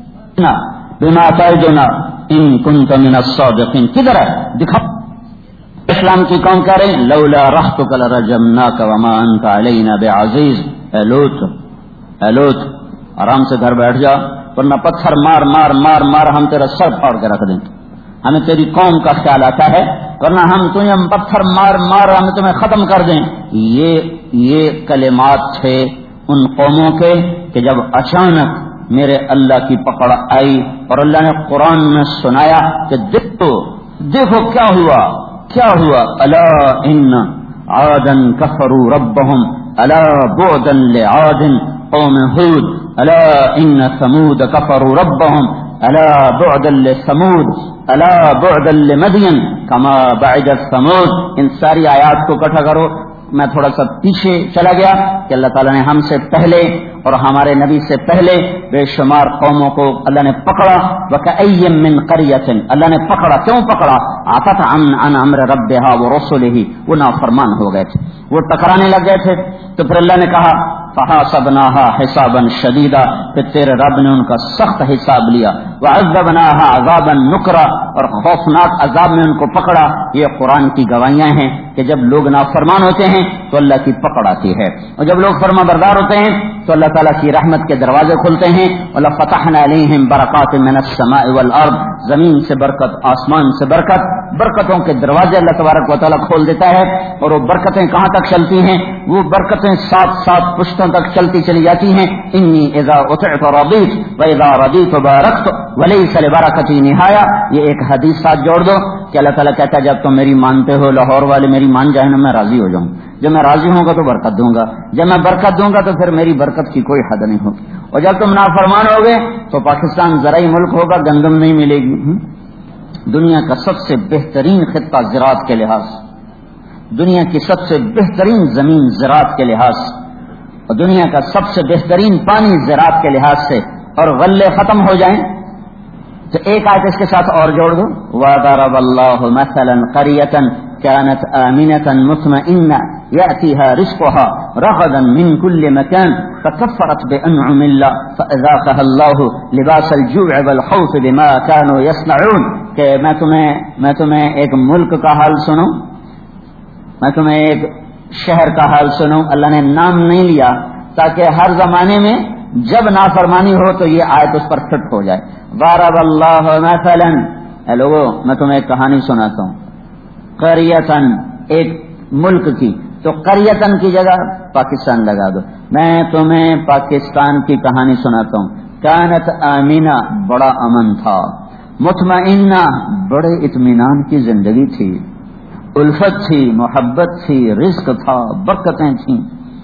بِمَا تَعِدُنَا إِن كُنتَ مِنَ الصَّادِقِينَ, کدھر ہے دکھا. اسلام کی قوم کہہ رہے ہیں لولا رحتک لرجمناک وما انت علینا بعزیز. اے لوط, اے لوط آرام سے گھر بیٹھ جا, ورنہ پتھر مار مار مار مار ہم تیرا سر پھاڑ کے رکھ دیں. ہمیں تیری قوم کا خیال آتا ہے, ورنہ ہم تمہیں پتھر مار مار ہم تمہیں ختم کر دیں. یہ یہ کلمات تھے ان قوموں کے کہ جب اچانک میرے اللہ کی پکڑ آئی اور اللہ نے قرآن میں سنایا کہ دیکھو دیکھو کیا ہوا کیا ہوا. الا ان عادا کفروا ربهم الا بعدا لعاد قوم ہود الا ان ثمود کفروا ربهم الا بعدا لثمود الا بعدا لمدین کما بعد الثمود. ان ساری آیات کو اکٹھا کرو. میں تھوڑا سا پیچھے چلا گیا کہ اللہ تعالیٰ نے ہم سے پہلے اور ہمارے نبی سے پہلے بے شمار قوموں کو اللہ نے پکڑا. وَكَأَيٍّ مِّن قَرْيَةٍ, اللہ نے پکڑا. کیوں پکڑا؟ عَتَتْ عَنْ عَنْ أَمْرِ رَبِّهَا وَرُسُلِهِ, وہ نافرمان ہو گئے تھے, وہ ٹکرانے لگ گئے تھے. تو پھر اللہ نے کہا فَحَاسَبْنَاهَا حِسَابًا شَدِيدًا, پھر تیرے رب نے ان کا سخت حساب لیا. وَعَذَّبْنَاهَا عَذَابًا نُكْرًا, اور خوفناک عذاب میں ان کو پکڑا. یہ قرآن کی گواہیاں ہیں کہ جب لوگ نافرمان ہوتے ہیں تو اللہ کی پکڑ آتی ہے, اور جب لوگ فرما بردار ہوتے ہیں تو اللہ تعالیٰ کی رحمت کے دروازے کھلتے ہیں. وَلَفَتَحْنَا عَلَيْهِمْ بَرَكَاتٍ مِّنَ السَّمَاءِ وَالْأَرْضِ, زمین سے برکت, آسمان سے برکت, برکتوں کے دروازے اللہ تبارک و تعالیٰ کھول دیتا ہے. اور وہ برکتیں کہاں تک چلتی ہیں؟ وہ برکتیں سات سات پشتوں تک چلتی چلی جاتی ہیں. انی اذا اطعت رضیت واذا رضیت بارکت ولیس لبرکتی نہایا. یہ ایک حدیث ساتھ جوڑ دو کہ اللہ تعالیٰ کہتا ہے جب تم میری مانتے ہو, لاہور والے میری مان جائیں نا, میں راضی ہو جاؤں. جب میں راضی ہوں گا تو برکت دوں گا, جب میں برکت دوں گا تو پھر میری برکت کی کوئی حد نہیں ہوگی. اور جب تم نافرمان ہوگے تو پاکستان زرعی ملک ہوگا, گندم نہیں ملے گی. دنیا کا سب سے بہترین خطہ زراعت کے لحاظ, دنیا کی سب سے بہترین زمین زراعت کے لحاظ, اور دنیا کا سب سے بہترین پانی زراعت کے لحاظ سے, اور غلے ختم ہو جائیں تو ایک آیت اس کے ساتھ اور جوڑ دو. وَضَرَبَ اللَّهُ مَثَلًا قَرْيَةً كانت آمنة مطمئنة يأتيها رزقها رغدا من كل مكان فكفرت بأنعم الله فأذاقها الله لباس الجوع والخوف بما كانوا يصنعون. کہ میں تمہیں میں تمہیں ایک ملک کا حال سنوں, میں تمہیں ایک شہر کا حال سنوں. اللہ نے نام نہیں لیا تاکہ ہر زمانے میں جب نافرمانی ہو تو یہ آیت اس پر فٹ ہو جائے. ضرب اللہ مثلا, اے لوگو میں تمہیں ایک کہانی سناتا ہوں. قریتن, ایک ملک کی, تو قریتن کی جگہ پاکستان لگا دو. میں تمہیں پاکستان کی کہانی سناتا ہوں. کانت آمینہ, بڑا امن تھا. مطمئنہ, بڑے اطمینان کی زندگی تھی. الفت تھی, محبت تھی, رزق تھا, برکتیں تھیں.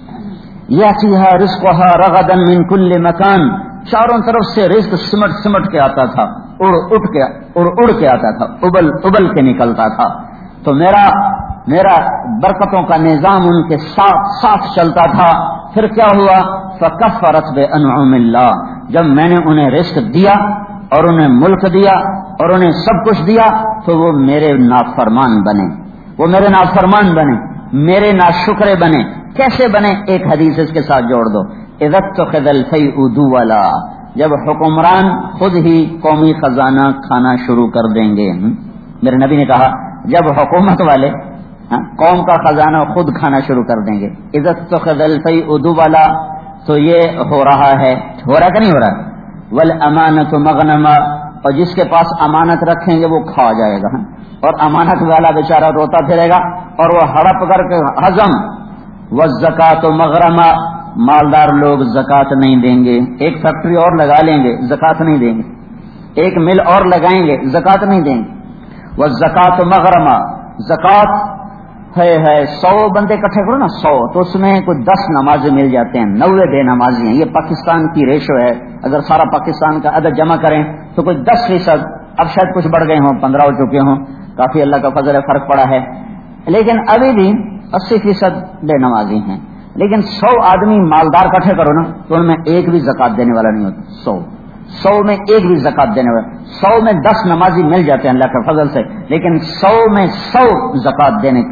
یاتیہا رزقہا رغدا من کل مکان, چاروں طرف سے رزق سمٹ سمٹ کے آتا تھا, اڑ اڑ کے اڑ اڑ کے آتا تھا, ابل ابل کے نکلتا تھا. تو میرا میرا برکتوں کا نظام ان کے ساتھ ساتھ چلتا تھا. پھر کیا ہوا؟ فکفرت بانعم اللہ, جب میں نے انہیں رزق دیا اور انہیں ملک دیا اور انہیں سب کچھ دیا تو وہ میرے نافرمان بنے, وہ میرے نافرمان بنے, میرے ناشکرے بنے. کیسے بنے؟ ایک حدیث اس کے ساتھ جوڑ دو. اذا اتخذ الفیء دولا, جب حکمران خود ہی قومی خزانہ کھانا شروع کر دیں گے. میرے نبی نے کہا جب حکومت والے قوم کا خزانہ خود کھانا شروع کر دیں گے. اذا اتخذ الفیء دولا, تو یہ ہو رہا ہے, ہو رہا کہ نہیں ہو رہا؟ والامانۃ مغنما, اور جس کے پاس امانت رکھیں گے وہ کھا جائے گا, اور امانت والا بیچارہ روتا پھرے گا اور وہ ہڑپ کر کے ہضم. والزکات مغرما, مالدار لوگ زکات نہیں دیں گے. ایک فیکٹری اور لگا لیں گے, زکات نہیں دیں گے. ایک مل اور لگائیں گے, زکات نہیں دیں گے. والزکات مغرما, زکات ہے ہے سو بندے اکٹھے کرو نا, سو, تو اس میں کوئی دس نمازیں مل جاتے ہیں, نوے بے نمازی ہیں. یہ پاکستان کی ریشو ہے. اگر سارا پاکستان کا عدد جمع کریں تو کوئی دس فیصد, اب شاید کچھ بڑھ گئے ہوں, پندرہ ہو چکے ہوں, کافی اللہ کا فضل ہے, فرق پڑا ہے. لیکن ابھی بھی اسی فیصد بے نمازی ہیں. لیکن سو آدمی مالدار اکٹھے کرو نا تو ان میں ایک بھی زکات دینے والا نہیں ہوتا. سو سو میں ایک بھی زکات دینے والا, سو میں دس نمازی مل جاتے ہیں اللہ کے فضل سے, لیکن سو میں سو زکات دینے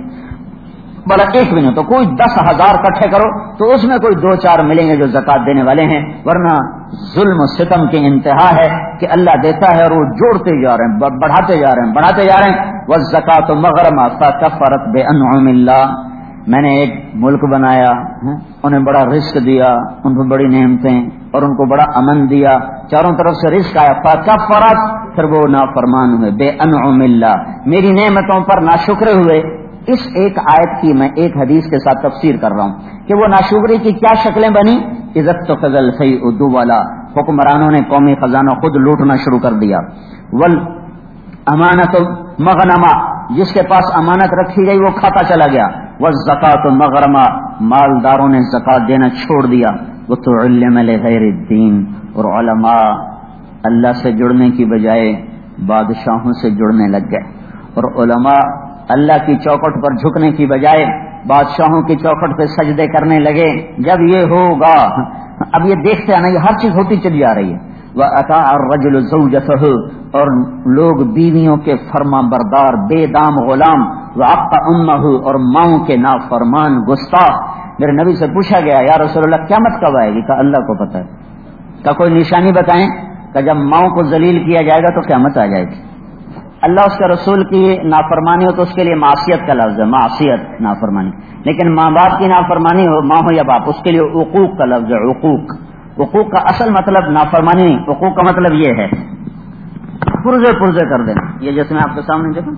بڑا ایک بھی نہیں. تو کوئی دس ہزار اکٹھے کرو تو اس میں کوئی دو چار ملیں گے جو زکات دینے والے ہیں, ورنہ ظلم و ستم کی انتہا ہے کہ اللہ دیتا ہے اور وہ جوڑتے جا رہے ہیں, بڑھاتے جا رہے ہیں, بڑھاتے جا رہے ہیں. والزکات مغرما فکفرت بانعم اللہ, میں نے ایک ملک بنایا, انہیں بڑا رزق دیا, ان کو بڑی نعمتیں اور ان کو بڑا امن دیا, چاروں طرف سے رزق آیا. فکفرت, پھر وہ نافرمان ہوئے. بانعم اللہ, میری نعمتوں پر ناشکر ہوئے. اس ایک آیت کی میں ایک حدیث کے ساتھ تفسیر کر رہا ہوں کہ وہ ناشکری کی کیا شکلیں بنی. عزت تو فضل فیء دولا, حکمرانوں نے قومی خزانہ خود لوٹنا شروع کر دیا. ول امانت مغنما, جس کے پاس امانت رکھی گئی وہ کھاتا چلا گیا. والزکات مغرما, مالداروں نے زکات دینا چھوڑ دیا. وتعلم لغیر الدین, اور علماء اللہ سے جڑنے کی بجائے بادشاہوں سے جڑنے لگ گئے, اور علماء اللہ کی چوکھٹ پر جھکنے کی بجائے بادشاہوں کی چوکھٹ پہ سجدے کرنے لگے. جب یہ ہوگا, اب یہ دیکھتے ہیں نا, یہ ہر چیز ہوتی چلی آ رہی ہے. وَأَطَاعَ الرَّجُلُ زَوْجَتَهُ, اور لوگ بیویوں کے فرما بردار بے دام غلام. وَعَقَّ أُمَّهُ, اور ماؤں کے نافرمان گستاخ. میرے نبی سے پوچھا گیا یا رسول اللہ قیامت کب آئے گی؟ کہ اللہ کو پتہ ہے. کا کوئی نشانی بتائیں؟ کہ جب ماؤں کو ذلیل کیا جائے گا تو قیامت آ جائے گی. اللہ اس کے رسول کی نافرمانی ہو تو اس کے لیے معصیت کا لفظ ہے، معصیت نافرمانی. لیکن ماں باپ کی نافرمانی ہو، ماں ہو یا باپ، اس کے لیے عقوق کا لفظ ہے، عقوق. عقوق کا اصل مطلب نافرمانی نہیں، عقوق کا مطلب یہ ہے پرزے پرزے کر دینا. یہ جیسے میں آپ کے سامنے دیکھوں،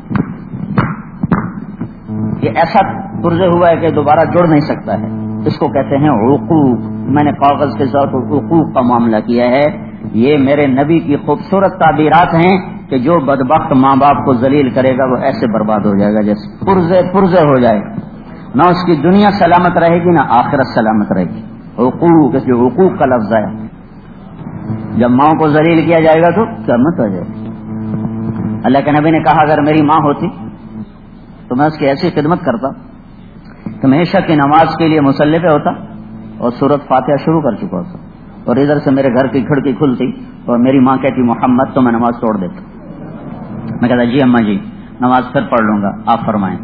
یہ ایسا پرزے ہوا ہے کہ دوبارہ جڑ نہیں سکتا ہے، اس کو کہتے ہیں عقوق. میں نے کاغذ کے ساتھ عقوق کا معاملہ کیا ہے. یہ میرے نبی کی خوبصورت تعبیرات ہیں کہ جو بدبخت ماں باپ کو ذلیل کرے گا وہ ایسے برباد ہو جائے گا جیسے پرزے پرزے ہو جائے. نہ اس کی دنیا سلامت رہے گی نہ آخرت سلامت رہے گی. حقوق اس جو حقوق کا لفظ ہے، جب ماں کو ذلیل کیا جائے گا تو قیامت ہو جائے گی. اللہ کے نبی نے کہا اگر میری ماں ہوتی تو میں اس کی ایسی خدمت کرتا کہ میں عشاء کی نماز کے لیے مصلی پہ ہوتا اور سورۃ فاتحہ شروع کر چکا ہوتا، اور ادھر سے میرے گھر کی کھڑکی کھلتی اور میری ماں کہتی محمد، تو میں نماز توڑ دیتا. میں کہتا جی اماں جی نماز پھر پڑھ لوں گا، آپ فرمائیں.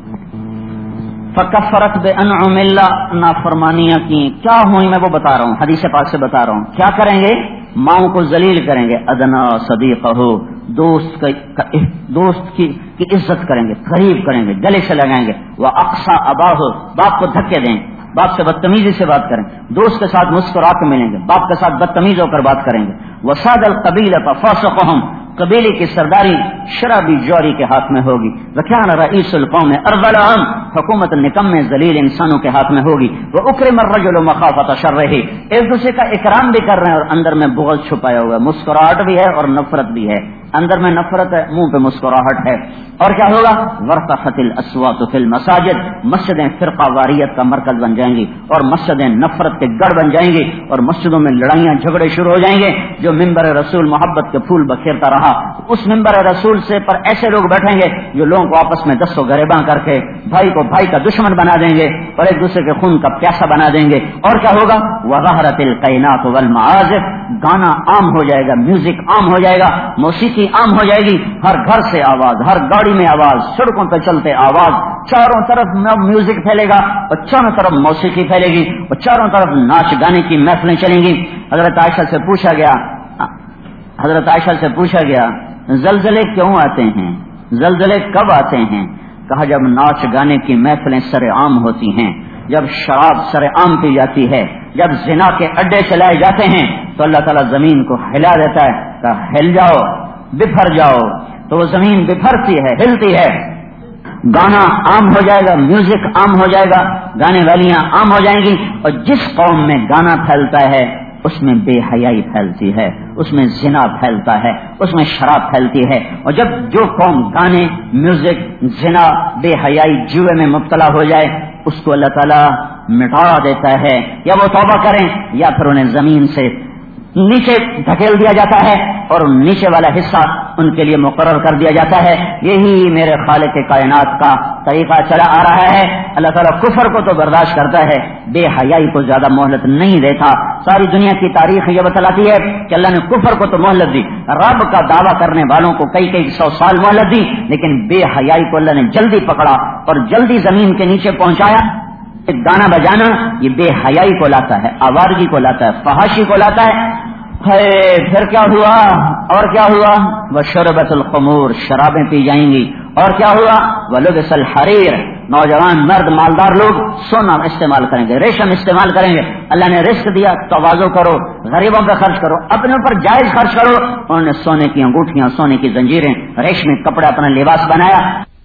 فکفرت بانعم اللہ، نافرمانیاں کی کیا ہوئی میں وہ بتا رہا ہوں، حدیث پاک سے بتا رہا ہوں. کیا کریں گے؟ ماں کو ذلیل کریں گے. ادنا صدیقہ، دوست کا دوست کی, کی عزت کریں گے، قریب کریں گے، گلے سے لگائیں گے. وہ اقصا اباہ، باپ کو دھکے دیں، باپ سے بدتمیزی سے بات کریں. دوست کے ساتھ مسکرا کے ملیں گے، باپ کے ساتھ بدتمیز ہو کر بات کریں گے. وساد القبیلۃ فاسقہم، قبیلے کی سرداری شرابی جوری کے ہاتھ میں ہوگی. وکان رئیس القوم ارذلہم، حکومت نکمے ذلیل انسانوں کے ہاتھ میں ہوگی. وہ اکرم الرجل مخافۃ شرہ، ایک دوسرے کا اکرام بھی کر رہے ہیں اور اندر میں بغض چھپایا ہوا ہے، مسکراہٹ بھی ہے اور نفرت بھی ہے. اندر میں نفرت ہے، منہ پہ مسکراہٹ ہے. اور کیا ہوگا؟ ورتفت الاصوات فی المساجد، مسجدیں فرقہ واریت کا مرکز بن جائیں گی اور مسجدیں نفرت کے گڑھ بن جائیں گی اور مسجدوں میں لڑائیاں جھگڑے شروع ہو جائیں گے. جو ممبر رسول محبت کے پھول بکھیرتا رہا، اس ممبر رسول سے پر ایسے لوگ بیٹھیں گے جو لوگوں کو آپس میں دستوں گریباں کر کے بھائی کو بھائی کا دشمن بنا دیں گے اور ایک دوسرے کے خون کا پیاسا بنا دیں گے. اور کیا ہوگا؟ وظہرت القینات والمعازف، گانا عام ہو جائے گا، میوزک عام ہو جائے گا، موسیقی عام ہو جائے گی. ہر گھر سے آواز، ہر گاڑی میں آواز، سڑکوں پہ چلتے آواز، چاروں طرف میوزک پھیلے گا اور چاروں طرف موسیقی پھیلے گی اور چاروں طرف ناچ گانے کی محفلیں چلیں گی. حضرت عائشہ سے پوچھا گیا حضرت عائشہ سے پوچھا گیا زلزلے کیوں آتے ہیں، زلزلے کب آتے ہیں؟ کہا جب ناچ گانے کی محفلیں سر عام ہوتی ہیں، جب شراب سر عام پی جاتی ہے، جب زنا کے اڈے چلائے جاتے ہیں تو اللہ تعالیٰ زمین کو ہلا دیتا ہے. کہا ہل جاؤ، بفر جاؤ. تو وہ زمین بفرتی ہے، ہلتی ہے. گانا عام ہو جائے گا، میوزک عام ہو جائے گا، گانے والیاں عام ہو جائیں گی. اور جس قوم میں گانا پھیلتا ہے اس میں بے حیائی پھیلتی ہے، اس میں زنا پھیلتا ہے، اس میں شراب پھیلتی ہے. اور جب جو قوم گانے، میوزک، زنا، بے حیائی، جوئے میں مبتلا ہو جائے اس کو اللہ تعالیٰ مٹا دیتا ہے. یا وہ توبہ کریں یا پھر انہیں زمین سے نیچے دھکیل دیا جاتا ہے اور نیچے والا حصہ ان کے لیے مقرر کر دیا جاتا ہے. یہی میرے خالق کائنات کا طریقہ چلا آ رہا ہے. اللہ تعالیٰ کفر کو تو برداشت کرتا ہے، بے حیائی کو زیادہ مہلت نہیں دیتا. ساری دنیا کی تاریخ یہ بتلاتی ہے کہ اللہ نے کفر کو تو مہلت دی، رب کا دعویٰ کرنے والوں کو کئی کئی سو سال مہلت دی، لیکن بے حیائی کو اللہ نے جلدی پکڑا اور جلدی زمین کے نیچے پہنچایا. گانا بجانا یہ بے حیائی کو لاتا ہے، آوارگی کو لاتا ہے، فحاشی کو لاتا ہے. پھر کیا ہوا؟ اور کیا ہوا؟ وشربت الخمور، شرابیں پی جائیں گی. اور کیا ہوا؟ ولبس الحریر، نوجوان مرد مالدار لوگ سونا استعمال کریں گے، ریشم استعمال کریں گے. اللہ نے رزق دیا، تواضع کرو، غریبوں پہ خرچ کرو، اپنے اوپر جائز خرچ کرو. انہوں نے سونے کی انگوٹھیاں، سونے کی زنجیریں، ریشمی کپڑے اپنا لباس بنایا.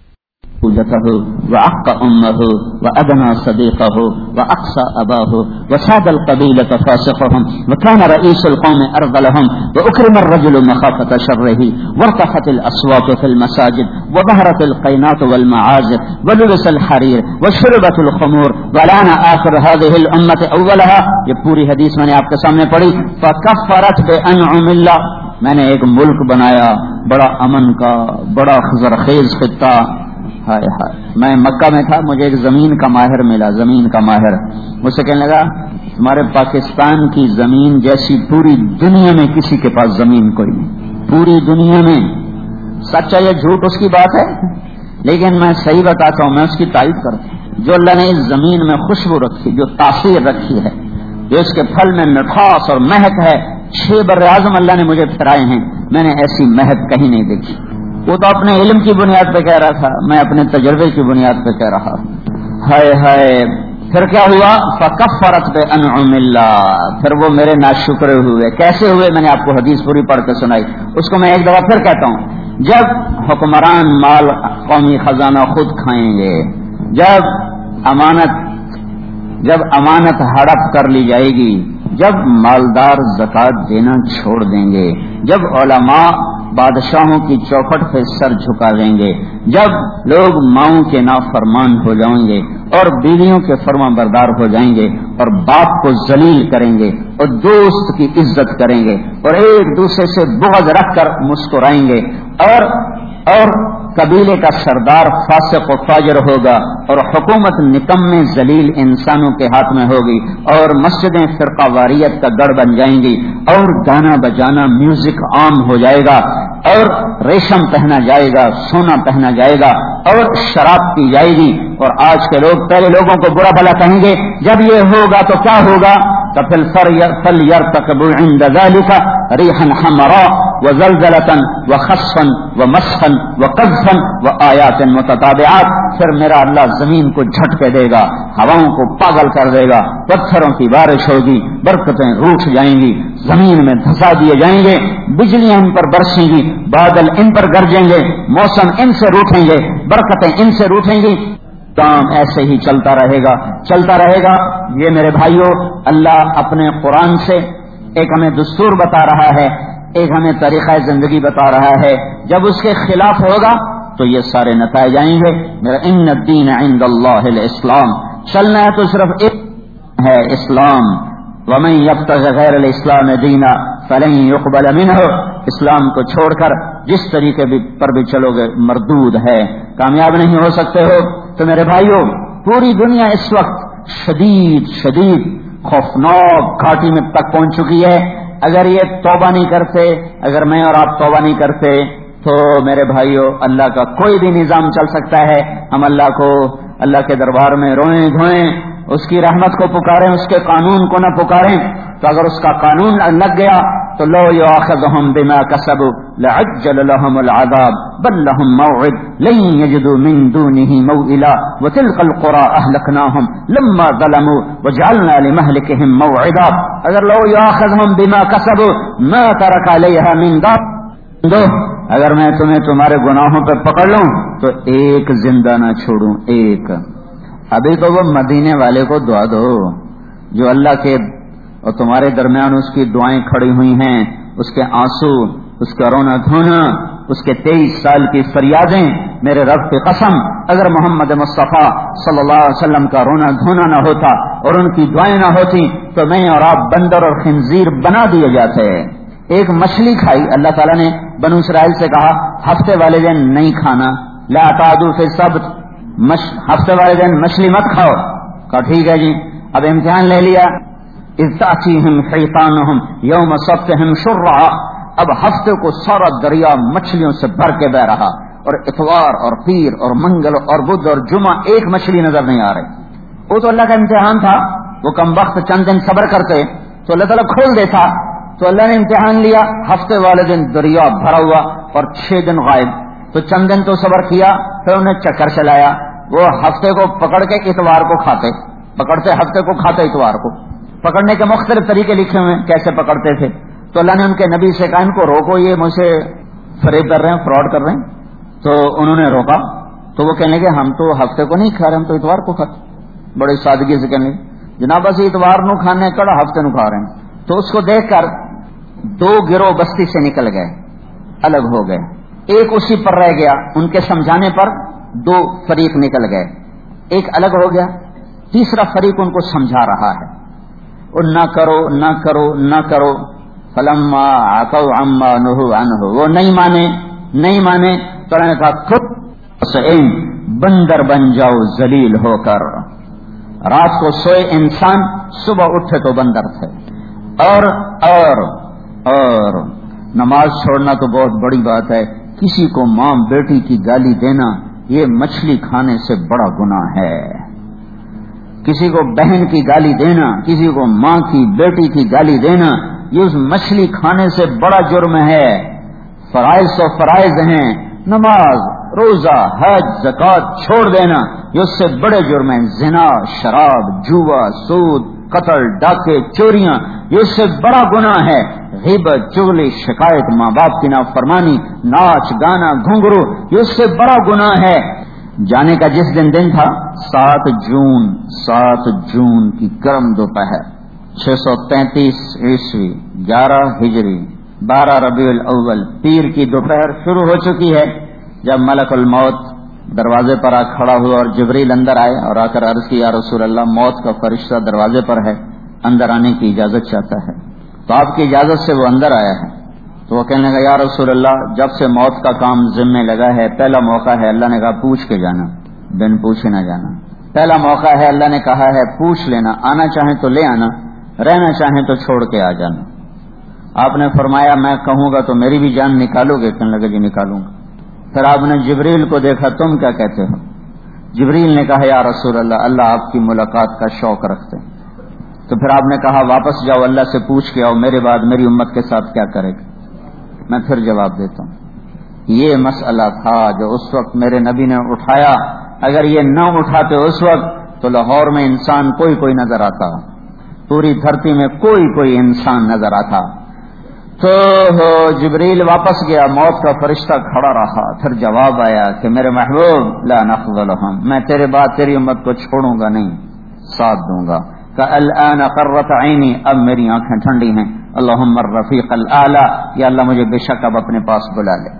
وأخ أمه وأدنى صديقه وأقصى أباه وساد القبيلة فاسقهم وكان رئيس القوم أرذلهم وأكرم الرجل مخافة شره وارتفعت الأصوات في المساجد وظهرت القينات والمعازف ولبس الحرير وشربت الخمور ولعن آخر هذه الأمة أولها. یہ پوری حدیث میں نے آپ کے سامنے پڑھی. فكفرت بأنعم الله، میں نے ایک ملک بنایا بڑا امن کا، بڑا زرخیز خطہ. ہائے ہائے، میں مکہ میں تھا، مجھے ایک زمین کا ماہر ملا، زمین کا ماہر. مجھ سے کہنے لگا تمہارے پاکستان کی زمین جیسی پوری دنیا میں کسی کے پاس زمین کوئی نہیں، پوری دنیا میں. سچا یا جھوٹ اس کی بات ہے، لیکن میں صحیح بتاتا ہوں، میں اس کی تعریف کرتا ہوں. جو اللہ نے اس زمین میں خوشبو رکھی، جو تاثیر رکھی ہے، جو اس کے پھل میں مٹھاس اور مہک ہے، چھ بر اعظم اللہ نے مجھے پھرائے ہیں، میں نے ایسی مہک کہیں نہیں دیکھی. وہ تو اپنے علم کی بنیاد پہ کہہ رہا تھا، میں اپنے تجربے کی بنیاد پہ کہہ رہا ہوں۔ ہائے ہائے، پھر کیا ہوا؟ فکفرت بانعم اللہ، پھر وہ میرے ناشکر ہوئے۔ کیسے ہوئے؟ میں نے آپ کو حدیث پوری پڑھ کے سنائی، اس کو میں ایک دفعہ پھر کہتا ہوں۔ جب حکمران مال قومی خزانہ خود کھائیں گے، جب امانت جب امانت ہڑپ کر لی جائے گی، جب مالدار زکوٰۃ دینا چھوڑ دیں گے، جب علماء بادشاہوں کی چوکھٹ پہ سر جھکا دیں گے، جب لوگ ماؤں کے نافرمان ہو جائیں گے اور بیویوں کے فرما بردار ہو جائیں گے اور باپ کو ذلیل کریں گے اور دوست کی عزت کریں گے اور ایک دوسرے سے بغض رکھ کر مسکرائیں گے اور اور قبیلے کا سردار فاسق و فاجر ہوگا اور حکومت نکمے ذلیل انسانوں کے ہاتھ میں ہوگی اور مسجدیں فرقہ واریت کا گڑھ بن جائیں گی اور گانا بجانا میوزک عام ہو جائے گا اور ریشم پہنا جائے گا، سونا پہنا جائے گا اور شراب پی جائے گی، اور آج کے لوگ پہلے لوگوں کو برا بھلا کہیں گے۔ جب یہ ہوگا تو کیا ہوگا؟ فَلْيَرْتَقِبُوا عِنْدَ ذَلِكَ رِيحًا حَمْرَاءَ وَزَلْزَلَةً وَخَسْفًا وَمَسْخًا وَقَذْفًا وَآيَاتٍ مُتَتَابِعَاتٍ، پھر میرا اللہ زمین کو جھٹکے دے گا، ہواؤں کو پاگل کر دے گا، پتھروں کی بارش ہوگی، برکتیں روٹھ جائیں گی، زمین میں دھسا دیے جائیں گے، بجلیاں ان پر برسیں گی، بادل ان پر گرجیں گے، موسم ان سے روٹیں گے، برکتیں ان سے روٹیں گی۔ کام ایسے ہی چلتا رہے گا چلتا رہے گا یہ میرے بھائیوں، اللہ اپنے قرآن سے ایک ہمیں دستور بتا رہا ہے، ایک ہمیں طریقہ زندگی بتا رہا ہے۔ جب اس کے خلاف ہوگا تو یہ سارے نتائج آئیں گے۔ میرا ان الدین عند اللہ الاسلام، چلنا ہے تو صرف ایک ہے، اسلام۔ ومن یبتغ غیر الاسلام دینا فلن یقبل منہ، اسلام کو چھوڑ کر جس طریقے پر بھی چلو گے مردود ہے، کامیاب نہیں ہو سکتے ہو۔ تو میرے بھائیوں، پوری دنیا اس وقت شدید شدید خوفناک گھاٹی میں تک پہنچ چکی ہے۔ اگر یہ توبہ نہیں کرتے، اگر میں اور آپ توبہ نہیں کرتے تو میرے بھائیوں اللہ کا کوئی بھی نظام چل سکتا ہے۔ ہم اللہ کو اللہ کے دربار میں روئیں دھوئیں، اس کی رحمت کو پکاریں، اس کے قانون کو نہ پکاریں، تو اگر اس کا قانون لگ گیا تو لو یؤاخذہم بما کسبوا لعجل لهم العذاب بل لهم موعد لن یجدوا من دونه موئلا وتلك القرى اهلكناهم لما ظلموا وجعلنا لمهلكهم موعدا۔ اگر لو یؤاخذہم بما کسبوا ما ترک علیہا من دابۃ، اگر میں تمہیں تمہارے گناہوں پہ پکڑ لوں تو ایک زندہ نہ چھوڑوں، ایک۔ ابھی تو وہ مدینے والے کو دعا دو جو اللہ کے اور تمہارے درمیان اس کی دعائیں کھڑی ہوئی ہیں، اس کے آنسو، اس کا رونا دھونا، اس کے تیئیس سال کی فریادیں۔ میرے رب کی قسم، اگر محمد مصطفیٰ صلی اللہ علیہ وسلم کا رونا دھونا نہ ہوتا اور ان کی دعائیں نہ ہوتی تو میں اور آپ بندر اور خنزیر بنا دیے جاتے۔ ایک مچھلی کھائی، اللہ تعالیٰ نے بنو اسرائیل سے کہا ہفتے والے دن نہیں کھانا، لا تعدوا فی السبت، ہفتے والے دن مچھلی مت کھاؤ۔ کہا ٹھیک ہے جی۔ اب امتحان لے لیا، اذ تأتیہم حیطانہم یوم سبتہم شرعا، اب ہفتے کو سارا دریا مچھلیوں سے بھر کے بہ رہا اور اتوار اور پیر اور منگل اور بدھ اور جمعہ ایک مچھلی نظر نہیں آ رہی۔ وہ تو اللہ کا امتحان تھا، وہ کم وقت چند دن صبر کرتے تو اللہ تعالیٰ کھول دیتا، تو اللہ نے امتحان لیا، ہفتے والے دن دریا بھرا ہوا اور چھ دن غائب، تو چند دن تو صبر کیا، پھر انہیں چکر چلایا، وہ ہفتے کو پکڑ کے اتوار کو کھاتے، پکڑتے ہفتے کو کھاتے اتوار کو۔ پکڑنے کے مختلف طریقے لکھے ہوئے کیسے پکڑتے تھے، تو اللہ نے ان کے نبی سے کہا ان کو روکو، یہ مجھ سے فریب کر رہے ہیں، فراڈ کر رہے ہیں۔ تو انہوں نے روکا، تو وہ کہنے لگے ہم تو ہفتے کو نہیں کھا رہے، ہم تو اتوار کو کھاتے۔ بڑی سادگی سے کہنے لگے جناب بس اتوار نو کھانے کڑا ہفتے نو کھا رہے ہیں۔ تو اس کو دیکھ کر دو گروہ بستی سے نکل گئے، الگ ہو گئے، ایک اسی پر رہ گیا، ان کے سمجھانے پر دو فریق نکل گئے، ایک الگ ہو گیا، تیسرا فریق ان کو سمجھا رہا ہے اور نہ کرو نہ کرو نہ کرو، فلما عتوا عما نهوا عنه، وہ نہیں مانے نہیں مانے تو انہوں نے کہا خود بندر بن جاؤ ذلیل ہو کر۔ رات کو سوئے انسان، صبح اٹھے تو بندر تھے۔ اور اور اور نماز چھوڑنا تو بہت بڑی بات ہے، کسی کو ماں بیٹی کی گالی دینا یہ مچھلی کھانے سے بڑا گناہ ہے۔ کسی کو بہن کی گالی دینا، کسی کو ماں کی بیٹی کی گالی دینا، یہ اس مچھلی کھانے سے بڑا جرم ہے۔ فرائض تو فرائض ہیں، نماز، روزہ، حج، زکوٰۃ چھوڑ دینا یہ اس سے بڑے جرم ہیں. زنا، شراب، جوا، سود، قتل، ڈاکے، چوریاں یہ اس سے بڑا گناہ ہے. غیبت، چغلی، شکایت، ماں باپ کی نافرمانی، ناچ گانا، گھنگرو یہ اس سے بڑا گناہ ہے. جانے کا جس دن دن تھا سات جون سات جون کی گرم دوپہر چھ سو تینتیس عیسوی گیارہ ہجری بارہ ربیع الاول پیر کی دوپہر شروع ہو چکی ہے جب ملک الموت دروازے پر آ کھڑا ہوا اور جبریل اندر آئے اور آ کر عرض کی یا رسول اللہ موت کا فرشتہ دروازے پر ہے، اندر آنے کی اجازت چاہتا ہے. تو آپ کی اجازت سے وہ اندر آیا ہے. تو وہ کہنے لگا یا رسول اللہ جب سے موت کا کام ذمے لگا ہے پہلا موقع ہے، اللہ نے کہا پوچھ کے جانا، بن پوچھے نہ جانا. پہلا موقع ہے، اللہ نے کہا ہے پوچھ لینا، آنا چاہیں تو لے آنا، رہنا چاہیں تو چھوڑ کے آ جانا. آپ نے فرمایا میں کہوں گا تو میری بھی جان نکالو گے؟ کہنے لگے جی نکالوں گا. پھر آپ نے جبریل کو دیکھا، تم کیا کہتے ہو؟ جبریل نے کہا یا رسول اللہ اللہ آپ کی ملاقات کا شوق رکھتے ہیں. تو پھر آپ نے کہا واپس جاؤ اللہ سے پوچھ کے آؤ میرے بعد میری امت کے ساتھ کیا کرے گا. میں پھر جواب دیتا ہوں. یہ مسئلہ تھا جو اس وقت میرے نبی نے اٹھایا. اگر یہ نہ اٹھاتے اس وقت تو لاہور میں انسان کوئی کوئی نظر آتا، پوری دھرتی میں کوئی کوئی انسان نظر آتا. تو جبریل واپس گیا، موت کا فرشتہ کھڑا رہا. پھر جواب آیا کہ میرے محبوب لا نخذلهم، میں تیرے بعد تیری امت کو چھوڑوں گا نہیں، ساتھ دوں گا. کہ الان قرۃ عینی، اب میری آنکھیں ٹھنڈی ہیں. اللہم الرفیق الاعلی، یا اللہ مجھے بے شک اب اپنے پاس بلا لے.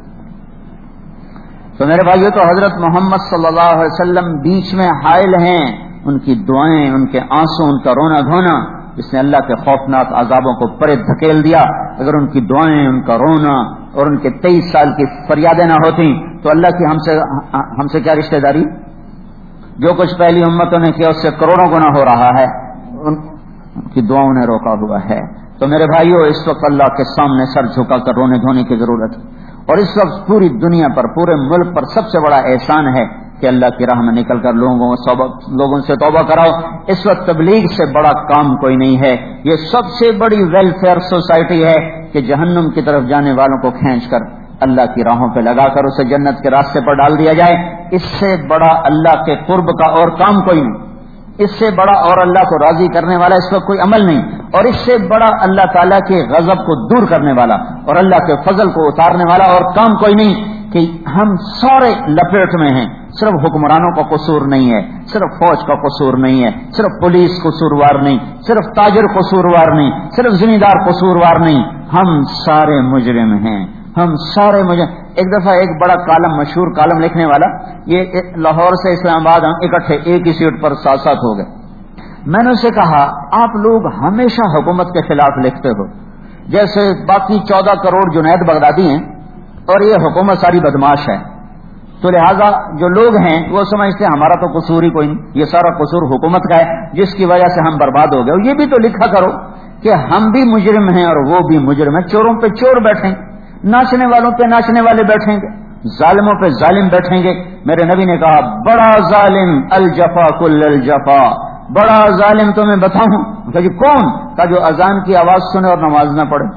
تو میرے بھائیو تو حضرت محمد صلی اللہ علیہ وسلم بیچ میں حائل ہیں. ان کی دعائیں، ان کے آنسو، ان کا رونا دھونا جس نے اللہ کے خوفناک عذابوں کو پرے دھکیل دیا. اگر ان کی دعائیں، ان کا رونا اور ان کے تیئیس سال کی فریادیں نہ ہوتی تو اللہ کی ہم سے ہم سے کیا رشتہ داری؟ جو کچھ پہلی امتوں نے کیا اس سے کروڑوں گنا ہو رہا ہے. ان کی دعاؤں نے روکا ہوا ہے. تو میرے بھائیوں اس وقت اللہ کے سامنے سر جھکا کر رونے دھونے کی ضرورت ہے. اور اس وقت پوری دنیا پر، پورے ملک پر سب سے بڑا احسان ہے کہ اللہ کی راہ میں نکل کر لوگوں لوگوں سے توبہ کراؤ. اس وقت تبلیغ سے بڑا کام کوئی نہیں ہے. یہ سب سے بڑی ویلفیئر سوسائٹی ہے کہ جہنم کی طرف جانے والوں کو کھینچ کر اللہ کی راہوں پہ لگا کر اسے جنت کے راستے پر ڈال دیا جائے. اس سے بڑا اللہ کے قرب کا اور کام کوئی نہیں. اس سے بڑا اور اللہ کو راضی کرنے والا اس وقت کوئی عمل نہیں. اور اس سے بڑا اللہ تعالیٰ کے غضب کو دور کرنے والا اور اللہ کے فضل کو اتارنے والا اور کام کوئی نہیں. کہ ہم سارے لپیٹ میں ہیں. صرف حکمرانوں کا قصور نہیں ہے، صرف فوج کا قصور نہیں ہے، صرف پولیس قصوروار نہیں، صرف تاجر قصوروار نہیں، صرف زمیندار قصوروار نہیں. ہم سارے مجرم ہیں، ہم سارے مجرم. ایک دفعہ ایک بڑا کالم، مشہور کالم لکھنے والا، یہ لاہور سے اسلام آباد ہم اکٹھے ایک ہی سیٹ پر ساتھ ساتھ ہو گئے. میں نے اسے کہا آپ لوگ ہمیشہ حکومت کے خلاف لکھتے ہو، جیسے باقی چودہ کروڑ جنید بغدادی ہیں اور یہ حکومت ساری بدماش ہے. تو لہذا جو لوگ ہیں وہ سمجھتے ہیں ہمارا تو قصور ہی کوئی نہیں، یہ سارا قصور حکومت کا ہے جس کی وجہ سے ہم برباد ہو گئے. یہ بھی تو لکھا کرو کہ ہم بھی مجرم ہیں اور وہ بھی مجرم ہیں. چوروں پہ چور بیٹھیں گے، ناچنے والوں پہ ناچنے والے بیٹھیں گے، ظالموں پہ ظالم بیٹھیں گے. میرے نبی نے کہا بڑا ظالم الجفا کل الجفا، بڑا ظالم تو میں بتاؤں. کہ جی کون؟ کا جو اذان کی آواز سنے اور نماز نہ پڑھے.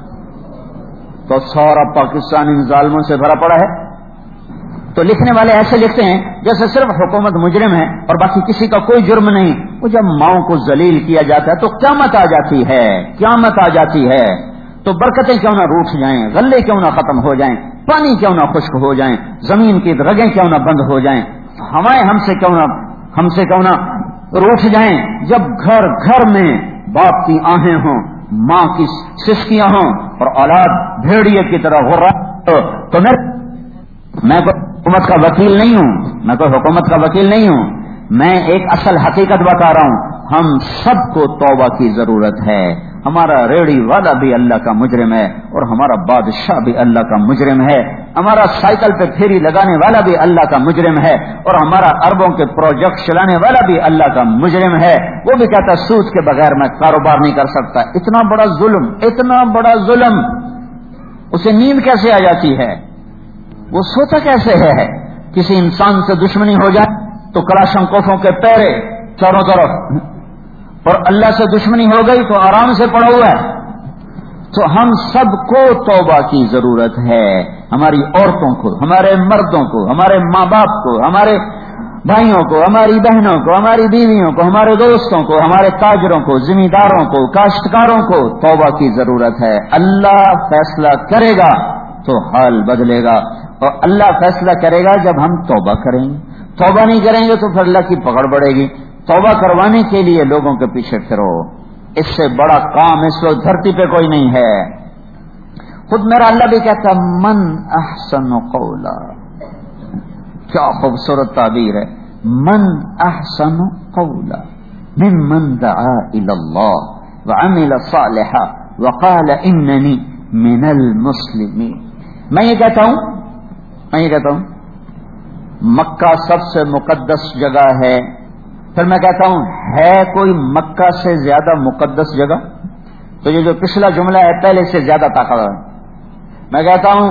تو سارا پاکستان ان ظالموں سے بھرا پڑا ہے. تو لکھنے والے ایسے لکھتے ہیں جیسے صرف حکومت مجرم ہے اور باقی کسی کا کوئی جرم نہیں. وہ جب ماؤں کو ذلیل کیا جاتا ہے تو قیامت آ جاتی ہے، قیامت آ جاتی ہے. تو برکتیں کیوں نہ روٹھ جائیں، غلے کیوں نہ ختم ہو جائیں، پانی کیوں نہ خشک ہو جائیں، زمین کی رگیں کیوں نہ بند ہو جائیں، ہوائیں ہم سے کیوں نہ ہم سے کیوں نہ روٹھ جائیں. جب گھر گھر میں باپ کی آہیں ہوں، ماں کی سسکیاں ہوں اور اولاد بھیڑیے کی طرح غرہ تو میں میں کوئی حکومت کا وکیل نہیں ہوں، میں کوئی حکومت کا وکیل نہیں ہوں. میں ایک اصل حقیقت بتا رہا ہوں. ہم سب کو توبہ کی ضرورت ہے. ہمارا ریڑی والا بھی اللہ کا مجرم ہے اور ہمارا بادشاہ بھی اللہ کا مجرم ہے. ہمارا سائیکل پہ پھیری لگانے والا بھی اللہ کا مجرم ہے اور ہمارا اربوں کے پروجیکٹ چلانے والا بھی اللہ کا مجرم ہے. وہ بھی کہتا ہے سود کے بغیر میں کاروبار نہیں کر سکتا. اتنا بڑا ظلم، اتنا بڑا ظلم، اسے نیند کیسے آ جاتی ہے؟ وہ سوتا کیسے ہے؟ کسی انسان سے دشمنی ہو جائے تو کلاشنکوفوں کے پیرے چاروں طرف، اور اللہ سے دشمنی ہو گئی تو آرام سے پڑا ہوا ہے. تو ہم سب کو توبہ کی ضرورت ہے، ہماری عورتوں کو، ہمارے مردوں کو، ہمارے ماں باپ کو، ہمارے بھائیوں کو، ہماری بہنوں کو، ہماری بیویوں کو، ہمارے دوستوں کو، ہمارے تاجروں کو، زمینداروں کو، کاشتکاروں کو توبہ کی ضرورت ہے۔ اللہ فیصلہ کرے گا تو حال بدلے گا، اور اللہ فیصلہ کرے گا جب ہم توبہ کریں گے۔ توبہ نہیں کریں گے تو پھر اللہ کی پکڑ پڑے گی۔ توبہ کروانے کے لیے لوگوں کے پیچھے پھرو، اس سے بڑا کام اس وقت دھرتی پہ کوئی نہیں ہے۔ خود میرا اللہ بھی کہتا من احسن قولا، کیا خوبصورت تعبیر ہے، من احسن قولا ممن دعا الى اللہ وعمل صالحا وقال اننی من المسلمین۔ میں یہ کہتا ہوں میں یہ کہتا ہوں مکہ سب سے مقدس جگہ ہے، پھر میں کہتا ہوں ہے کوئی مکہ سے زیادہ مقدس جگہ؟ تو یہ جو پچھلا جملہ ہے پہلے سے زیادہ طاقتور ہے۔ میں کہتا ہوں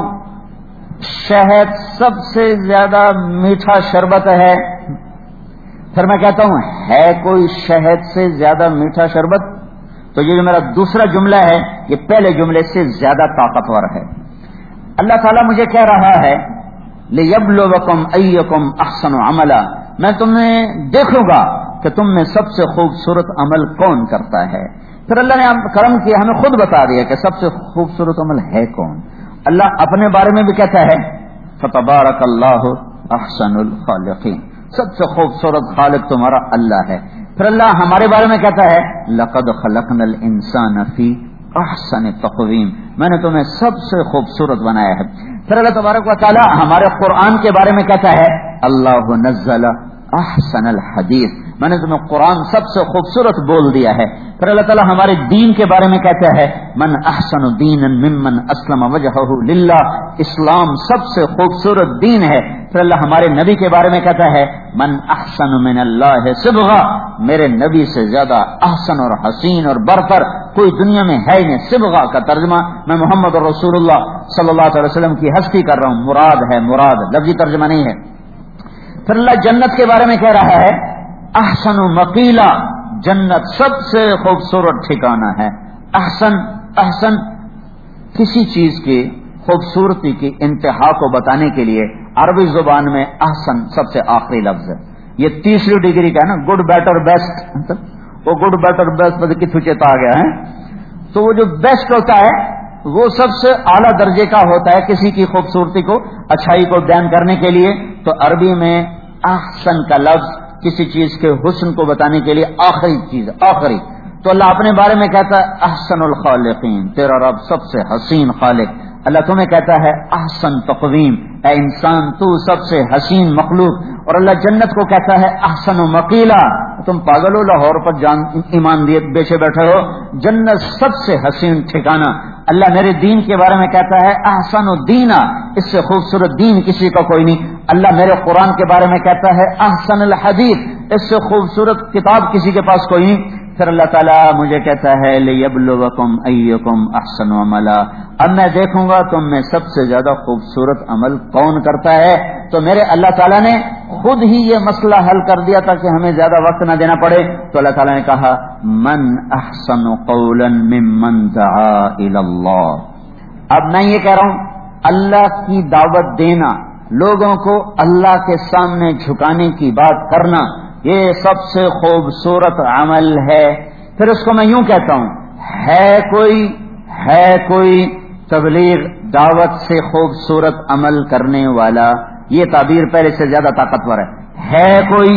شہد سب سے زیادہ میٹھا شربت ہے، پھر میں کہتا ہوں ہے کوئی شہد سے زیادہ میٹھا شربت؟ تو یہ جو میرا دوسرا جملہ ہے یہ پہلے جملے سے زیادہ طاقتور ہے۔ اللہ تعالیٰ مجھے کہہ رہا ہے لِيَبْلُوَكُمْ أَيُّكُمْ أَحْسَنُ عَمَلًا، میں تمہیں دیکھوں گا کہ تم میں سب سے خوبصورت عمل کون کرتا ہے۔ پھر اللہ نے کرم کیا، ہمیں خود بتا دیا کہ سب سے خوبصورت عمل ہے کون۔ اللہ اپنے بارے میں بھی کہتا ہے فَتَبَارَكَ اللَّهُ أَحْسَنُ الْخَالِقِينَ، سب سے خوبصورت خالق تمہارا اللہ ہے۔ پھر اللہ ہمارے بارے میں کہتا ہے لَقَدْ خَلَقْنَا الْإِنسَانَ فِي أَحْسَنِ تَقْوِيمٍ، میں نے تمہیں سب سے خوبصورت بنایا ہے۔ پھر اللہ تبارک و تعالی ہمارے قرآن کے بارے میں کہتا ہے اللہ نزل احسن الحدیث، میں نے تمہیں قرآن سب سے خوبصورت بول دیا ہے۔ پھر اللہ تعالیٰ ہمارے دین کے بارے میں کہتا ہے من احسن دینا ممن اسلم وجہہ للہ، اسلام سب سے خوبصورت دین ہے۔ پھر اللہ ہمارے نبی کے بارے میں کہتا ہے من احسن من اللہ صبغہ، میرے نبی سے زیادہ احسن اور حسین اور برتر کوئی دنیا میں ہے نہیں۔ صبغہ کا ترجمہ میں محمد رسول اللہ صلی اللہ علیہ وسلم کی ہستی کر رہا ہوں، مراد ہے، مراد لفظی ترجمہ نہیں ہے۔ پھر اللہ جنت کے بارے میں کہہ رہا ہے احسن مقیلا، جنت سب سے خوبصورت ٹھکانہ ہے۔ احسن احسن کسی چیز کی خوبصورتی کی انتہا کو بتانے کے لیے عربی زبان میں احسن سب سے آخری لفظ ہے۔ یہ تیسری ڈگری کا ہے نا، گڈ بیٹر بیسٹ، وہ گڈ بیٹر بیسٹ بدھ کی چیتا آ گیا ہے۔ تو وہ جو بیسٹ ہوتا ہے وہ سب سے اعلیٰ درجے کا ہوتا ہے کسی کی خوبصورتی کو، اچھائی کو بیان کرنے کے لیے۔ تو عربی میں احسن کا لفظ کسی چیز کے حسن کو بتانے کے لیے آخری چیز، آخری۔ تو اللہ اپنے بارے میں کہتا ہے احسن الخالقین، تیرا رب سب سے حسین خالق۔ اللہ تمہیں کہتا ہے احسن تقویم، اے انسان تو سب سے حسین مخلوق۔ اور اللہ جنت کو کہتا ہے احسن مقیلا، تم پاگل ہو لاہور پر جان ایمان دیے بیچے بیٹھے ہو، جنت سب سے حسین ٹھکانہ۔ اللہ میرے دین کے بارے میں کہتا ہے احسن دینا، اس سے خوبصورت دین کسی کا کوئی نہیں۔ اللہ میرے قرآن کے بارے میں کہتا ہے احسن الحدیث، اس سے خوبصورت کتاب کسی کے پاس کوئی نہیں۔ پھر اللہ تعالیٰ مجھے کہتا ہے لِيَبْلُوَكُمْ أَيُّكُمْ أَحْسَنُ عَمَلًا، اب میں دیکھوں گا تم میں سب سے زیادہ خوبصورت عمل کون کرتا ہے۔ تو میرے اللہ تعالیٰ نے خود ہی یہ مسئلہ حل کر دیا تاکہ ہمیں زیادہ وقت نہ دینا پڑے۔ تو اللہ تعالیٰ نے کہا من احسن قولا ممن دعا الى اللہ۔ اب میں یہ کہہ رہا ہوں اللہ کی دعوت دینا، لوگوں کو اللہ کے سامنے جھکانے کی بات کرنا، یہ سب سے خوبصورت عمل ہے۔ پھر اس کو میں یوں کہتا ہوں ہے کوئی ہے کوئی تبلیغ دعوت سے خوبصورت عمل کرنے والا، یہ تعبیر پہلے سے زیادہ طاقتور ہے۔ ہے کوئی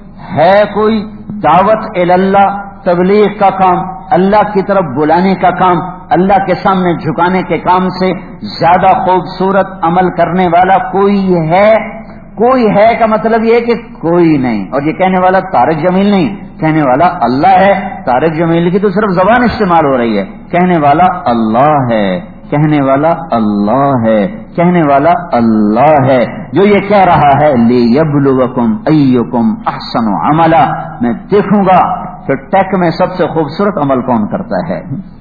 ہے کوئی دعوت اللہ، تبلیغ کا کام، اللہ کی طرف بلانے کا کام، اللہ کے سامنے جھکانے کے کام سے زیادہ خوبصورت عمل کرنے والا کوئی ہے؟ کوئی ہے کا مطلب یہ کہ کوئی نہیں، اور یہ کہنے والا طارق جمیل نہیں، کہنے والا اللہ ہے۔ طارق جمیل کی تو صرف زبان استعمال ہو رہی ہے، کہنے والا اللہ ہے، کہنے والا اللہ ہے، کہنے والا اللہ ہے جو یہ کہہ رہا ہے لِيَبْلُوَكُمْ أَيُّكُمْ أَحْسَنُ عَمَلًا، میں دیکھوں گا کہ ٹیک میں سب سے خوبصورت عمل کون کرتا ہے۔